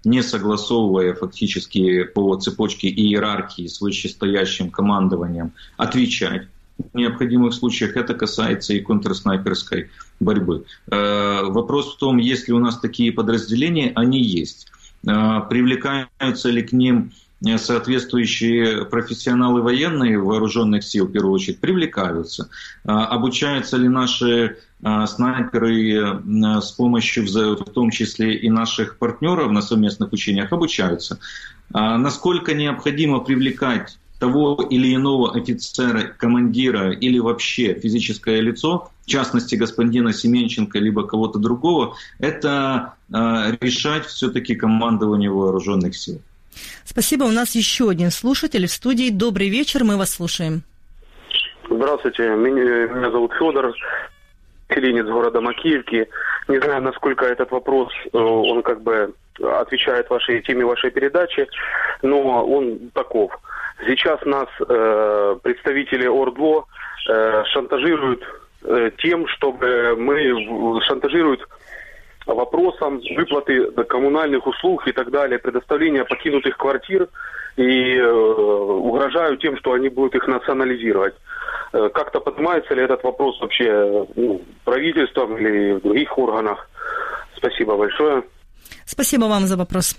не согласовывая фактически по цепочке иерархии с вышестоящим командованием, отвечать в необходимых случаях. Это касается и контрснайперской борьбы. Вопрос в том, есть ли у нас такие подразделения, они есть. Привлекаются ли к ним соответствующие профессионалы военные вооруженных сил, в первую очередь, привлекаются. Обучаются ли наши снайперы с помощью, в том числе и наших партнеров на совместных учениях, обучаются. Насколько необходимо привлекать того или иного офицера, командира или вообще физическое лицо, в частности господина Семенченко, либо кого-то другого, это решать все-таки командование вооруженных сил.
Спасибо. У нас еще один слушатель в студии. Добрый вечер, мы вас слушаем.
Здравствуйте, меня, меня зовут Федор, селенец города Макеевки. Не знаю, насколько этот вопрос, он как бы отвечает вашей теме вашей передачи, но он таков. Сейчас нас э, представители ОРДЛО э, шантажируют э, тем, чтобы мы шантажируют вопросом выплаты коммунальных услуг и так далее, предоставления покинутых квартир и э, угрожают тем, что они будут их национализировать. Э, как-то поднимается ли этот вопрос вообще ну, правительством или в других органах? Спасибо большое.
Спасибо вам за вопрос.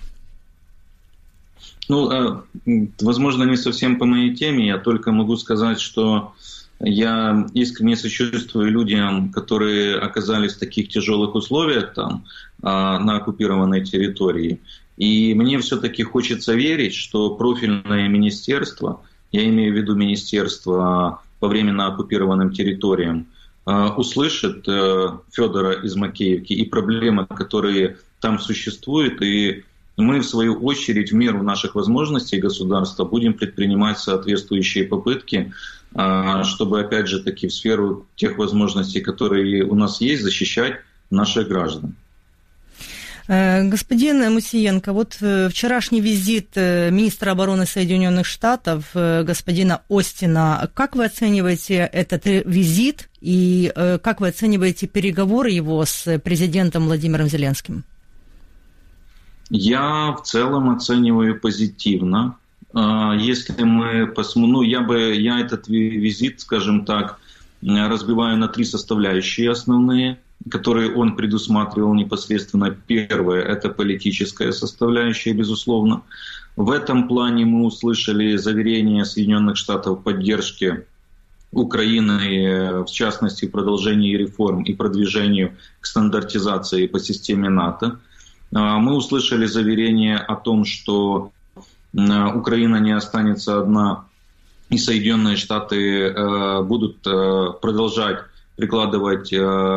Ну, возможно, не совсем по моей теме, я только могу сказать, что я искренне сочувствую людям, которые оказались в таких тяжелых условиях там, на оккупированной территории. И мне все-таки хочется верить, что профильное министерство, я имею в виду министерство по временно оккупированным территориям, услышит Федора из Макеевки и проблемы, которые там существуют, и мы, в свою очередь, в меру наших возможностей государства будем предпринимать соответствующие попытки, чтобы, опять же, таки в сферу тех возможностей, которые у нас есть, защищать наших граждан.
Господин Мусиенко, вот вчерашний визит министра обороны Соединенных Штатов, господина Остина, как вы оцениваете этот визит и как вы оцениваете переговоры его с президентом Владимиром Зеленским?
Я в целом оцениваю позитивно. Если мы посмотрим, ну, я бы, я этот визит, скажем так, разбиваю на три составляющие основные, которые он предусматривал непосредственно. Первое – это политическая составляющая, безусловно. В этом плане мы услышали заверение Соединенных Штатов в поддержке Украины, в частности, в продолжении реформ и продвижению к стандартизации по системе НАТО. Мы услышали заверение о том, что Украина не останется одна, и Соединенные Штаты будут продолжать прикладывать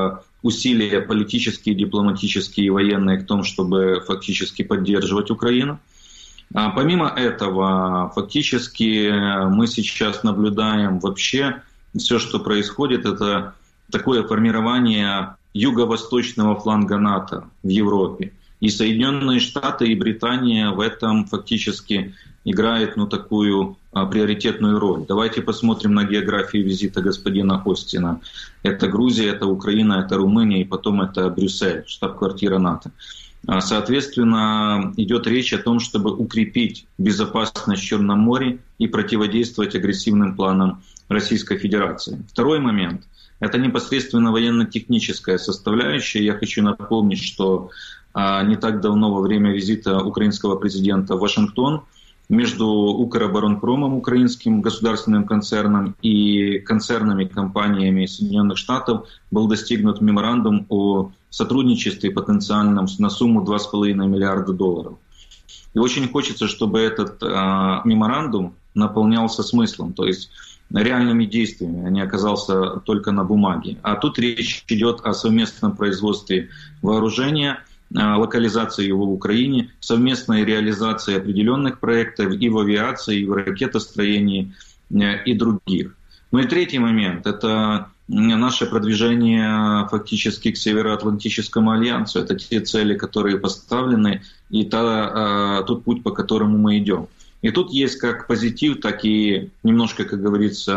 усилия политические, дипломатические и военные к тому, чтобы фактически поддерживать Украину. Помимо этого, фактически мы сейчас наблюдаем вообще все, что происходит, это такое формирование юго-восточного фланга НАТО в Европе. И Соединенные Штаты и Британия в этом фактически играют ну, такую а, приоритетную роль. Давайте посмотрим на географию визита господина Остина. Это Грузия, это Украина, это Румыния и потом это Брюссель, штаб-квартира НАТО. А, соответственно, идет речь о том, чтобы укрепить безопасность в Черном море и противодействовать агрессивным планам Российской Федерации. Второй момент – это непосредственно военно-техническая составляющая. Я хочу напомнить, что не так давно, во время визита украинского президента в Вашингтон, между Укроборонпромом, украинским государственным концерном, и концернами, компаниями Соединенных Штатов был достигнут меморандум о сотрудничестве потенциальном на сумму два с половиной миллиарда долларов. И очень хочется, чтобы этот а, меморандум наполнялся смыслом, то есть реальными действиями, а не оказался только на бумаге. А тут речь идет о совместном производстве вооружения, локализации его в Украине, совместной реализации определенных проектов и в авиации, и в ракетостроении, и других. Ну и третий момент – это наше продвижение фактически к Североатлантическому альянсу. Это те цели, которые поставлены, и та, тот путь, по которому мы идем. И тут есть как позитив, так и немножко, как говорится,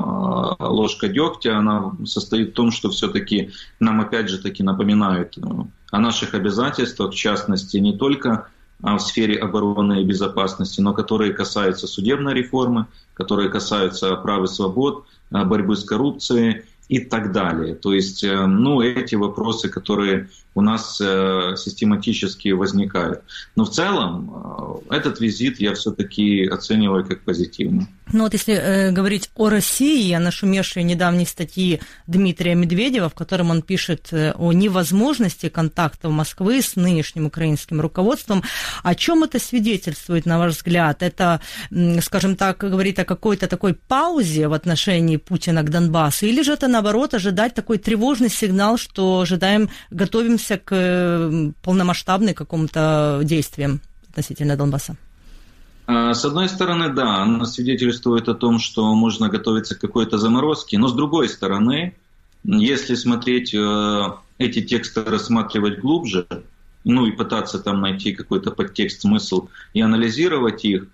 ложка дегтя. Она состоит в том, что все-таки нам опять же таки напоминают о наших обязательствах, в частности, не только в сфере обороны и безопасности, но которые касаются судебной реформы, которые касаются прав и свобод, борьбы с коррупцией и так далее. То есть, ну, эти вопросы, которые у нас систематически возникают. Но в целом этот визит я все-таки оцениваю как позитивный.
Ну вот если э, говорить о России, о нашумевшей недавней статье Дмитрия Медведева, в котором он пишет о невозможности контактов Москвы с нынешним украинским руководством, о чем это свидетельствует, на ваш взгляд? Это, скажем так, говорит о какой-то такой паузе в отношении Путина к Донбассу, или же это, наоборот, ожидать такой тревожный сигнал, что ожидаем, готовимся к полномасштабным какому-то действиям относительно Донбасса?
С одной стороны, да, оно свидетельствует о том, что можно готовиться к какой-то заморозке, но с другой стороны, если смотреть эти тексты, рассматривать глубже, ну и пытаться там найти какой-то подтекст, смысл и анализировать их,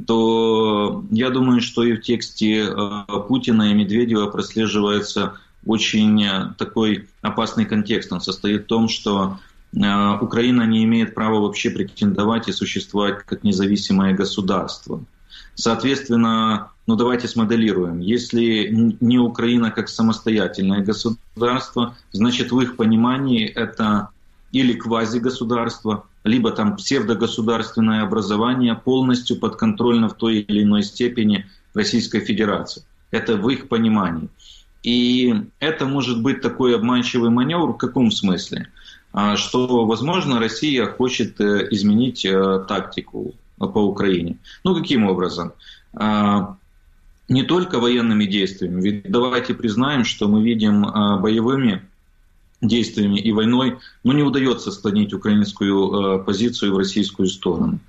то я думаю, что и в тексте Путина и Медведева прослеживается очень такой опасный контекст. Он состоит в том, что Украина не имеет права вообще претендовать и существовать как независимое государство. Соответственно, ну давайте смоделируем. Если не Украина как самостоятельное государство, значит в их понимании это или квазигосударство, либо там псевдогосударственное образование, полностью подконтрольно в той или иной степени Российской Федерации. Это в их понимании. И это может быть такой обманчивый маневр в каком смысле? Что, возможно, Россия хочет изменить тактику по Украине. Ну, каким образом? Не только военными действиями. Ведь давайте признаем, что мы видим боевыми действиями и войной, но не удается склонить украинскую позицию в российскую сторону.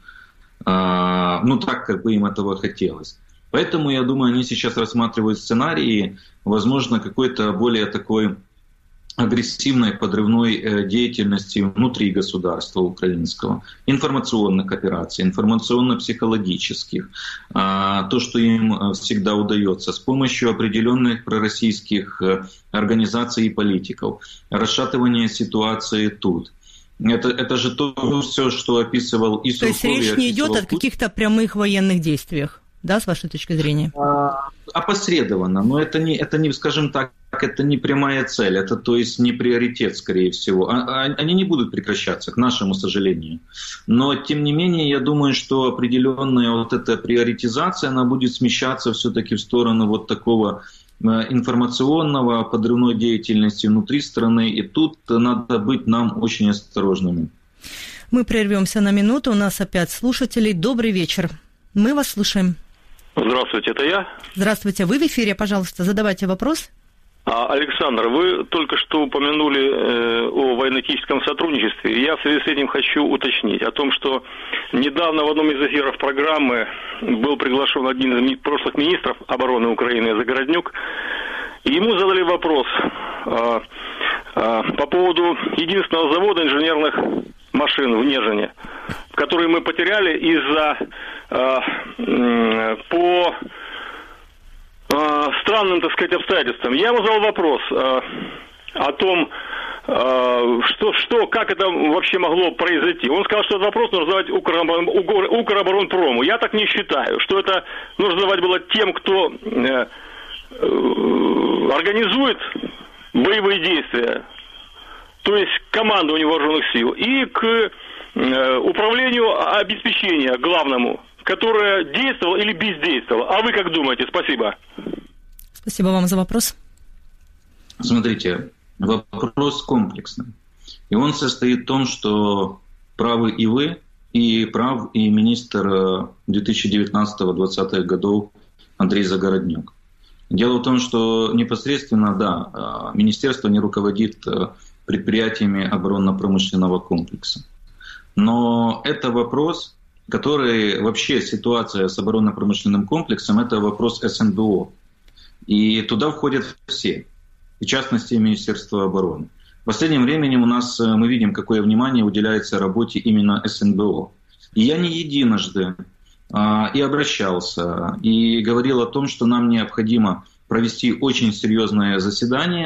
Ну, так, как бы им этого хотелось. Поэтому, я думаю, они сейчас рассматривают сценарии, возможно, какой-то более такой агрессивной подрывной деятельности внутри государства украинского, информационных операций, информационно-психологических, то, что им всегда удается, с помощью определенных пророссийских организаций и политиков, расшатывание ситуации тут. Это, это же то все, что описывал и Сухов.
То есть речь не идет о каких-то прямых военных действиях, да, с вашей точки зрения?
Опосредованно, но это не, это не, скажем так, это не прямая цель, это то есть не приоритет, скорее всего. Они не будут прекращаться, к нашему сожалению. Но, тем не менее, я думаю, что определенная вот эта приоритизация, она будет смещаться все-таки в сторону вот такого информационного, подрывной деятельности внутри страны. И тут надо быть нам очень осторожными.
Мы прервемся на минуту. У нас опять слушатели. Добрый вечер. Мы вас слушаем.
Здравствуйте, это я.
Здравствуйте, вы в эфире, пожалуйста, задавайте вопрос.
Александр, вы только что упомянули э, о военно-техническом сотрудничестве. Я в связи с этим хочу уточнить о том, что недавно в одном из эфиров программы был приглашен один из прошлых министров обороны Украины Загороднюк. И ему задали вопрос э, э, по поводу единственного завода инженерных машин в Нежине, который мы потеряли из-за э, э, по э, странным, так сказать, обстоятельствам. Я ему задал вопрос э, о том, э, что, что, как это вообще могло произойти. Он сказал, что этот вопрос нужно задавать Укроборон, Укроборонпрому. Я так не считаю, что это нужно задавать было тем, кто э, э, организует боевые действия, то есть командованию вооруженных сил, и к э, управлению обеспечения главному, которое действовало или бездействовало. А вы как думаете? Спасибо.
Спасибо вам за вопрос.
Смотрите, вопрос комплексный. И он состоит в том, что правы и вы, и прав и министр две тысячи девятнадцатого — двадцатых годов Андрей Загороднюк. Дело в том, что непосредственно, да, министерство не руководит предприятиями оборонно-промышленного комплекса. Но это вопрос, который вообще ситуация с оборонно-промышленным комплексом, это вопрос эс эн бэ о. И туда входят все, в частности Министерство обороны. В последнее время у нас мы видим, какое внимание уделяется работе именно эс эн бэ о. И я не единожды а, и обращался, и говорил о том, что нам необходимо провести очень серьезное заседание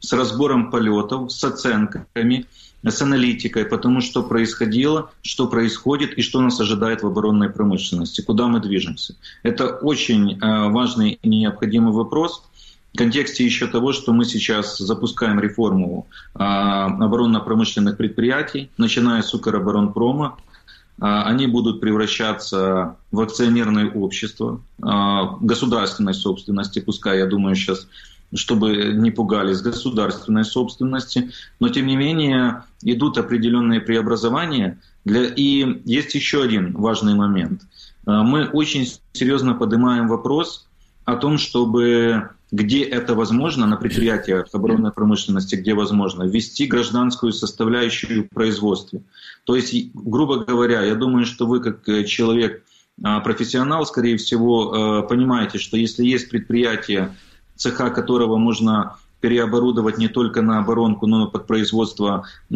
с разбором полетов, с оценками, с аналитикой, потому что происходило, что происходит и что нас ожидает в оборонной промышленности, куда мы движемся. Это очень важный и необходимый вопрос в контексте еще того, что мы сейчас запускаем реформу оборонно-промышленных предприятий, начиная с Укроборонпрома. Они будут превращаться в акционерное общество, государственной собственности, пускай, я думаю, сейчас, чтобы не пугались, государственной собственности, но тем не менее идут определенные преобразования. Для... И есть еще один важный момент. Мы очень серьезно поднимаем вопрос о том, чтобы, где это возможно, на предприятиях оборонной промышленности, где возможно, ввести гражданскую составляющую в производстве. То есть, грубо говоря, я думаю, что вы как человек, профессионал, скорее всего, понимаете, что если есть предприятие, цеха которого можно переоборудовать не только на оборонку, но и под производство э,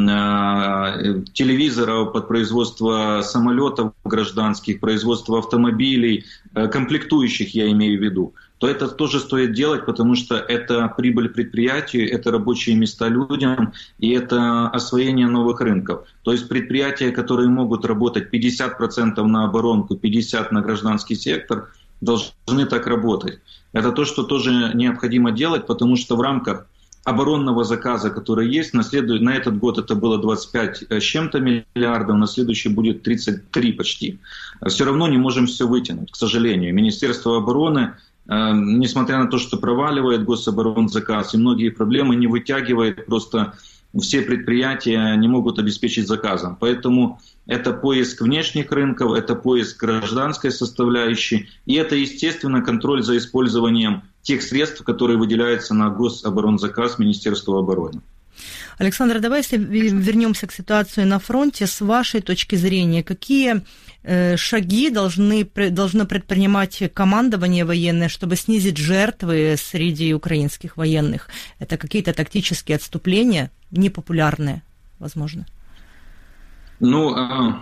телевизоров, под производство самолетов гражданских, производство автомобилей, э, комплектующих, я имею в виду, то это тоже стоит делать, потому что это прибыль предприятию, это рабочие места людям и это освоение новых рынков. То есть предприятия, которые могут работать пятьдесят процентов на оборонку, пятьдесят процентов на гражданский сектор, должны так работать. Это то, что тоже необходимо делать, потому что в рамках оборонного заказа, который есть, на, следует, на этот год это было двадцать пять с чем-то миллиардов, на следующий будет тридцать три почти. Все равно не можем все вытянуть, к сожалению. Министерство обороны, э, несмотря на то, что проваливает гособоронзаказ и многие проблемы, не вытягивает, просто все предприятия не могут обеспечить заказом. Поэтому это поиск внешних рынков, это поиск гражданской составляющей, и это, естественно, контроль за использованием тех средств, которые выделяются на гособоронзаказ Министерства обороны.
Александр, давай если вернемся к ситуации на фронте, с вашей точки зрения, какие э, шаги должны, должно предпринимать командование военное, чтобы снизить жертвы среди украинских военных? Это какие-то тактические отступления, непопулярные, возможно?
Ну,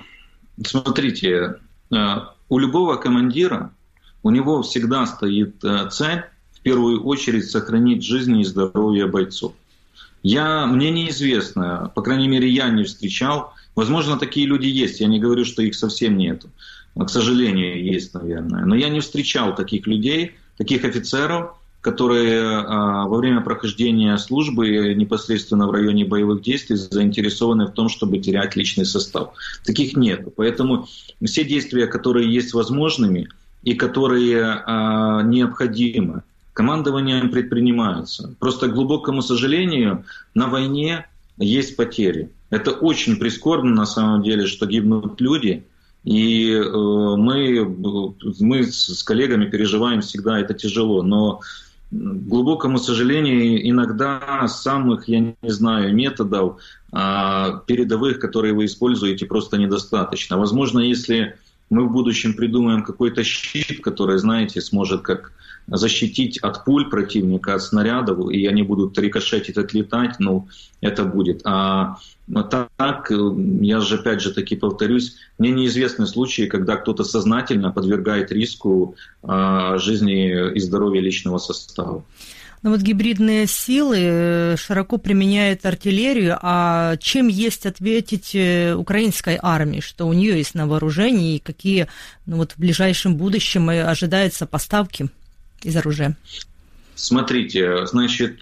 смотрите, у любого командира, у него всегда стоит цель, в первую очередь, сохранить жизнь и здоровье бойцов. Я, мне неизвестно, по крайней мере, я не встречал, возможно, такие люди есть, я не говорю, что их совсем нету, к сожалению, есть, наверное, но я не встречал таких людей, таких офицеров, которые а, во время прохождения службы непосредственно в районе боевых действий заинтересованы в том, чтобы терять личный состав. Таких нет. Поэтому все действия, которые есть возможными и которые а, необходимы, командованием предпринимаются. Просто, к глубокому сожалению, на войне есть потери. Это очень прискорбно на самом деле, что гибнут люди. И э, мы, мы с коллегами переживаем всегда, это тяжело. Но к глубокому сожалению, иногда самых, я не знаю, методов а, передовых, которые вы используете, просто недостаточно. Возможно, если мы в будущем придумаем какой-то щит, который, знаете, сможет как защитить от пуль противника, от снарядов, и они будут рикошетить, отлетать, ну, это будет. А так, я же опять же таки повторюсь, мне неизвестны случаи, когда кто-то сознательно подвергает риску а, жизни и здоровья личного состава.
Ну вот гибридные силы широко применяют артиллерию, а чем есть ответить украинской армии, что у нее есть на вооружении, и какие ну вот в ближайшем будущем ожидаются поставки из оружия?
Смотрите, значит,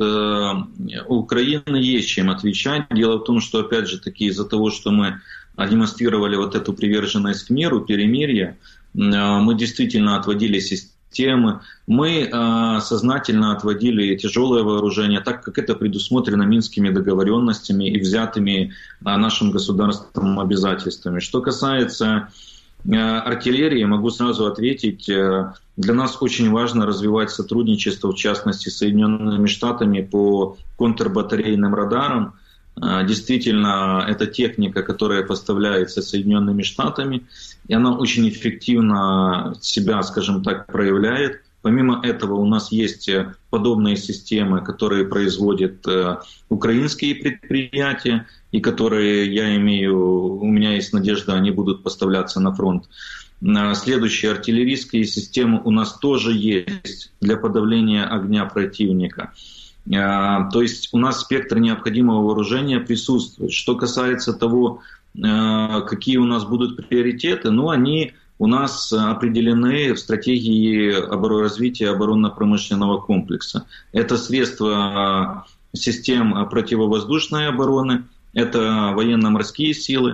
у Украины есть чем отвечать. Дело в том, что, опять же таки, из-за того, что мы демонстрировали вот эту приверженность к миру, перемирие, мы действительно отводили системы, мы сознательно отводили тяжелое вооружение, так как это предусмотрено Минскими договоренностями и взятыми нашим государством обязательствами. Что касается артиллерии, могу сразу ответить, для нас очень важно развивать сотрудничество, в частности, с Соединенными Штатами по контрбатарейным радарам. Действительно, это техника, которая поставляется Соединенными Штатами, и она очень эффективно себя, скажем так, проявляет. Помимо этого у нас есть подобные системы, которые производят украинские предприятия, и которые, я имею, у меня есть надежда, они будут поставляться на фронт. Следующие артиллерийские системы у нас тоже есть для подавления огня противника. То есть у нас спектр необходимого вооружения присутствует. Что касается того, какие у нас будут приоритеты, ну, они у нас определены в стратегии развития оборонно-промышленного комплекса. Это средства систем противовоздушной обороны, это военно-морские силы,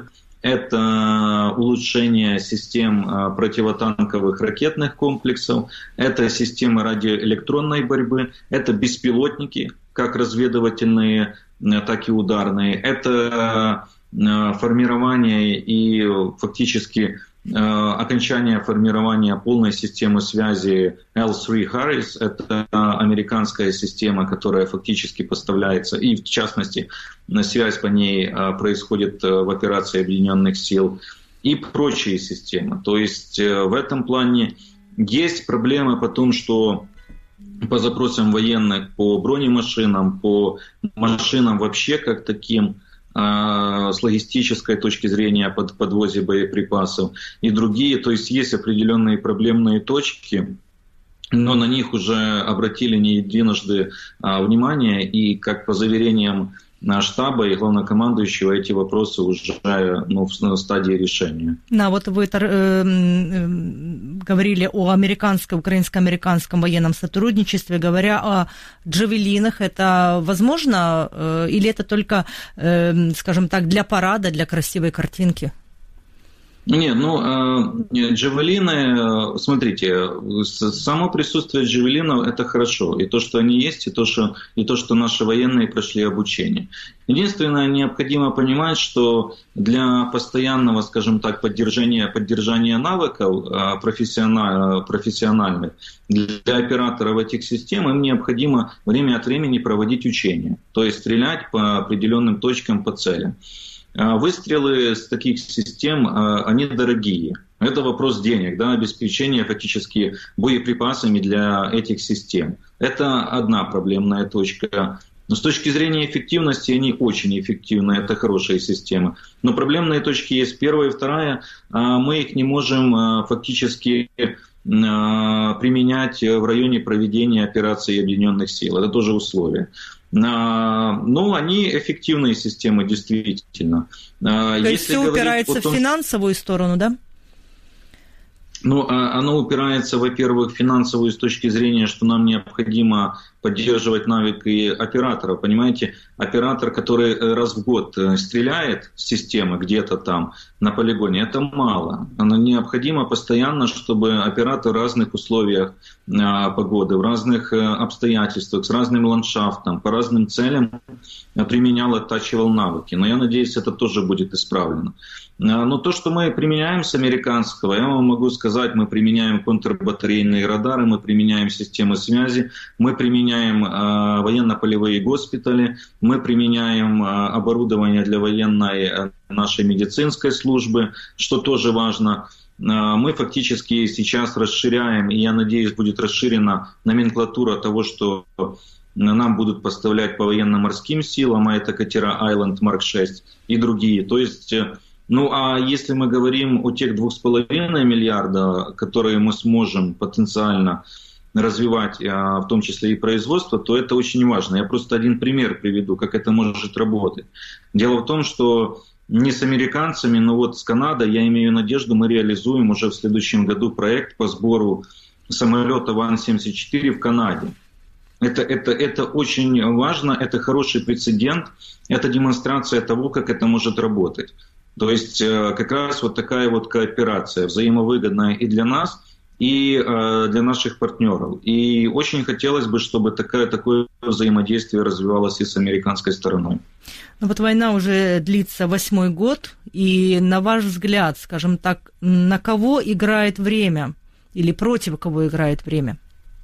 это улучшение систем противотанковых ракетных комплексов, это системы радиоэлектронной борьбы, это беспилотники, как разведывательные, так и ударные, это формирование и фактически окончание формирования полной системы связи эл три Harris. Это американская система, которая фактически поставляется, и в частности связь по ней происходит в операции Объединенных сил, и прочие системы. То есть в этом плане есть проблемы по тому, что по запросам военных, по бронемашинам, по машинам вообще как таким, с логистической точки зрения под подвозе боеприпасов и другие. То есть есть определенные проблемные точки, но на них уже обратили не единожды внимание, и как по заверениям штаба и главнокомандующего эти вопросы уже ну, в стадии решения.
Да, вот вы э, говорили о американско-украинско-американском военном сотрудничестве, говоря о джавелинах, это возможно э, или это только, э, скажем так, для парада, для красивой картинки?
Нет, ну, э, джавелины, смотрите, само присутствие джавелинов – это хорошо. И то, что они есть, и то, что, и то, что наши военные прошли обучение. Единственное, необходимо понимать, что для постоянного, скажем так, поддержания, поддержания навыков профессиональ, профессиональных для операторов этих систем им необходимо время от времени проводить учения. То есть стрелять по определенным точкам, по целям. Выстрелы с таких систем, они дорогие. Это вопрос денег, да, обеспечение фактически боеприпасами для этих систем. Это одна проблемная точка. Но с точки зрения эффективности они очень эффективны, это хорошие системы. Но проблемные точки есть первая и вторая. Мы их не можем фактически применять в районе проведения операции Объединенных сил. Это тоже условие. Ну, они эффективные системы, действительно.
То Если есть все упирается том, в финансовую сторону, да?
Ну, оно упирается, во-первых, в финансовую с точки зрения, что нам необходимо поддерживать навыки операторов. Понимаете, оператор, который раз в год стреляет с системы где-то там на полигоне, это мало. Оно необходимо постоянно, чтобы оператор в разных условиях погоды, в разных обстоятельствах, с разным ландшафтом, по разным целям применял, оттачивал навыки. Но я надеюсь, это тоже будет исправлено. Но то, что мы применяем с американского, я вам могу сказать, мы применяем контрбатарейные радары, мы применяем системы связи, мы применяем э, военно-полевые госпитали, мы применяем э, оборудование для военной э, нашей медицинской службы, что тоже важно. Э, мы фактически сейчас расширяем, и я надеюсь, будет расширена номенклатура того, что нам будут поставлять по военно-морским силам, а это катера Island Марк шесть и другие. То есть... Ну, а если мы говорим о тех двух с половиной миллиарда, которые мы сможем потенциально развивать, в том числе и производство, то это очень важно. Я просто один пример приведу, как это может работать. Дело в том, что не с американцами, но вот с Канадой, я имею надежду, мы реализуем уже в следующем году проект по сбору самолета Ан семьдесят четыре в Канаде. Это, это, это очень важно, это хороший прецедент, это демонстрация того, как это может работать. То есть как раз вот такая вот кооперация, взаимовыгодная и для нас, и для наших партнеров. И очень хотелось бы, чтобы такое, такое взаимодействие развивалось и с американской стороной.
Ну вот война уже длится восьмой год, и на ваш взгляд, скажем так, на кого играет время или против кого играет время?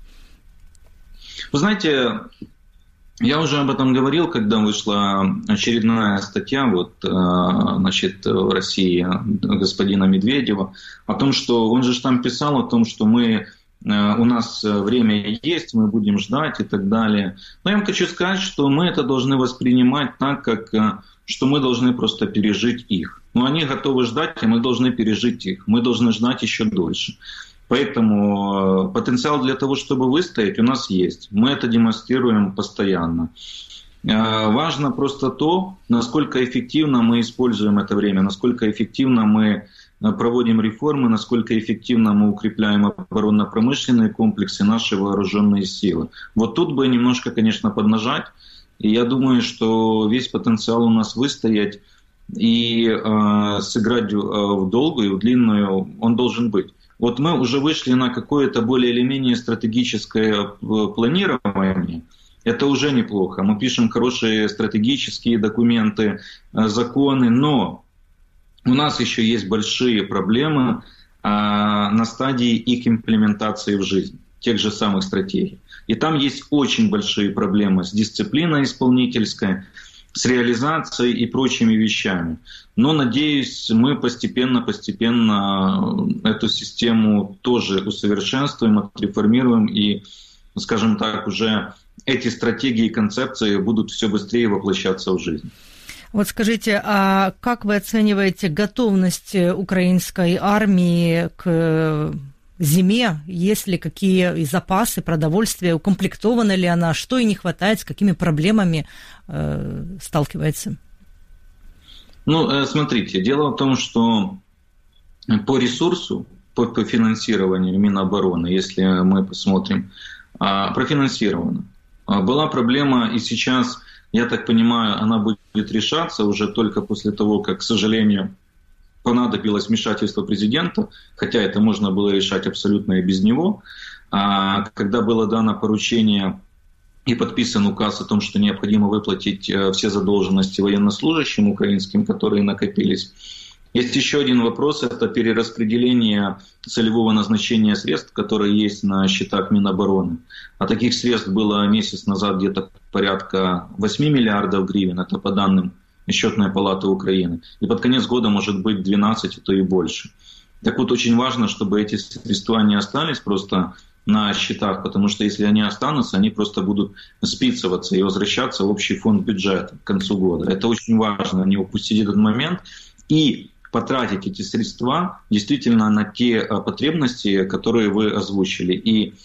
Вы знаете... Я уже об этом говорил, когда вышла очередная статья вот, значит, в России господина Медведева, о том, что он же там писал о том, что мы, у нас время есть, мы будем ждать и так далее. Но я вам хочу сказать, что мы это должны воспринимать так, как, что мы должны просто пережить их. Но они готовы ждать, и мы должны пережить их. Мы должны ждать еще дольше. Поэтому потенциал для того, чтобы выстоять, у нас есть. Мы это демонстрируем постоянно. Важно просто то, насколько эффективно мы используем это время, насколько эффективно мы проводим реформы, насколько эффективно мы укрепляем оборонно-промышленные комплексы, наши вооруженные силы. Вот тут бы немножко, конечно, поднажать. И я думаю, что весь потенциал у нас выстоять и э, сыграть в долгую, в длинную, он должен быть. Вот мы уже вышли на какое-то более или менее стратегическое планирование. Это уже неплохо. Мы пишем хорошие стратегические документы, законы, но у нас еще есть большие проблемы а, на стадии их имплементации в жизнь, тех же самых стратегий. И там есть очень большие проблемы с дисциплиной исполнительской, с реализацией и прочими вещами. Но, надеюсь, мы постепенно-постепенно эту систему тоже усовершенствуем, отреформируем и, скажем так, уже эти стратегии и концепции будут все быстрее воплощаться в жизнь.
Вот скажите, а как вы оцениваете готовность украинской армии к зиме? Есть ли какие запасы продовольствия? Укомплектована ли она? Что ей не хватает? С какими проблемами э, сталкивается?
Ну, смотрите, дело в том, что по ресурсу, по, по финансированию Минобороны, если мы посмотрим, профинансировано. Была проблема, и сейчас, я так понимаю, она будет решаться уже только после того, как, к сожалению, понадобилось вмешательство президента, хотя это можно было решать абсолютно и без него. Когда было дано поручение и подписан указ о том, что необходимо выплатить все задолженности военнослужащим украинским, которые накопились. Есть еще один вопрос, это перераспределение целевого назначения средств, которые есть на счетах Минобороны. А таких средств было месяц назад где-то порядка восемь миллиардов гривен, это по данным Счетной палаты Украины. И под конец года может быть двенадцать, а то и больше. Так вот, очень важно, чтобы эти средства не остались просто на счетах, потому что если они останутся, они просто будут списываться и возвращаться в общий фонд бюджета к концу года. Это очень важно, не упустить этот момент и потратить эти средства действительно на те потребности, которые вы озвучили. И,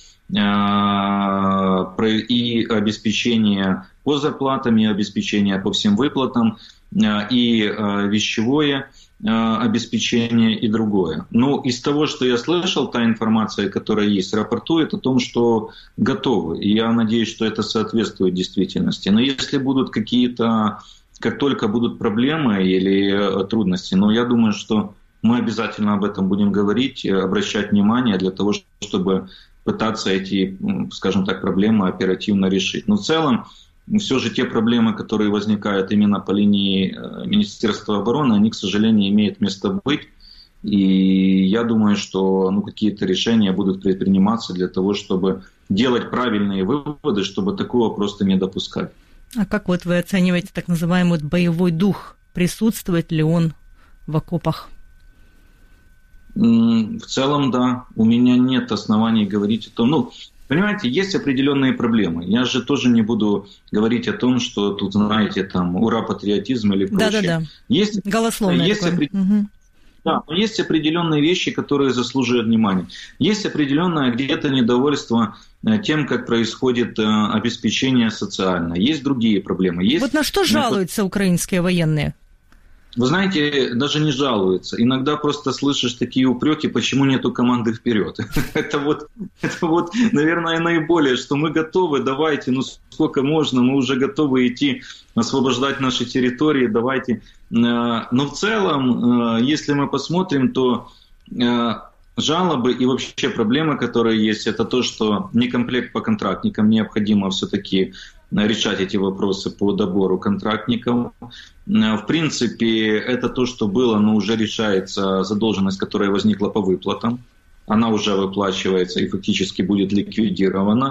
и обеспечение по зарплатам, и обеспечение по всем выплатам, и вещевое обеспечение и другое. Но из того, что я слышал, та информация, которая есть, рапортует о том, что готовы. И я надеюсь, что это соответствует действительности. Но если будут какие-то, как только будут проблемы или трудности, но я думаю, что мы обязательно об этом будем говорить, обращать внимание для того, чтобы пытаться эти, скажем так, проблемы оперативно решить. Но в целом, все же те проблемы, которые возникают именно по линии Министерства обороны, они, к сожалению, имеют место быть. И я думаю, что ну, какие-то решения будут предприниматься для того, чтобы делать правильные выводы, чтобы такого просто не допускать.
А как вот вы оцениваете так называемый боевой дух? Присутствует ли он в окопах?
В целом, да. У меня нет оснований говорить о том. Ну, понимаете, есть определенные проблемы. Я же тоже не буду говорить о том, что тут, знаете, там, ура, патриотизм или прочее.
Да-да-да.
Есть,
голословное
есть
такое.
Опри...
Угу.
Да, но есть определенные вещи, которые заслуживают внимания. Есть определенное где-то недовольство тем, как происходит обеспечение социальное. Есть другие проблемы. Есть...
Вот на что жалуются украинские военные?
Вы знаете, даже не жалуются. Иногда просто слышишь такие упреки, почему нету команды вперед. это, вот, это вот, наверное, наиболее, что мы готовы, давайте, ну сколько можно, мы уже готовы идти освобождать наши территории, давайте. Но в целом, если мы посмотрим, то жалобы и вообще проблемы, которые есть, это то, что некомплект по контрактникам, необходимо все-таки решать эти вопросы по добору контрактников. В принципе, это то, что было, но уже решается задолженность, которая возникла по выплатам. Она уже выплачивается и фактически будет ликвидирована.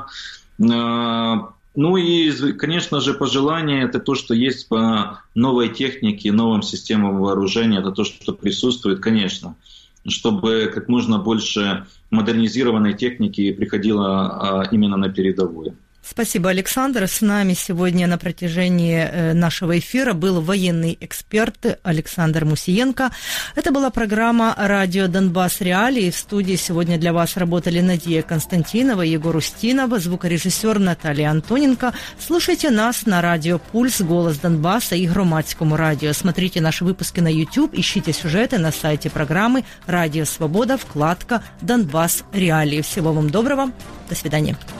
Ну и, конечно же, пожелание – это то, что есть по новой технике, новым системам вооружения, это то, что присутствует, конечно, чтобы как можно больше модернизированной техники приходило именно на передовую.
Спасибо, Александр. С нами сегодня на протяжении нашего эфира был военный эксперт Александр Мусиенко. Это была программа «Радио Донбасс Реалии». В студии сегодня для вас работали Надия Константинова, Егор Устинов, звукорежиссер Наталья Антоненко. Слушайте нас на радио «Пульс», «Голос Донбасса» и «Громадскому радио». Смотрите наши выпуски на YouTube, ищите сюжеты на сайте программы «Радио Свобода», вкладка «Донбасс Реалии». Всего вам доброго. До свидания.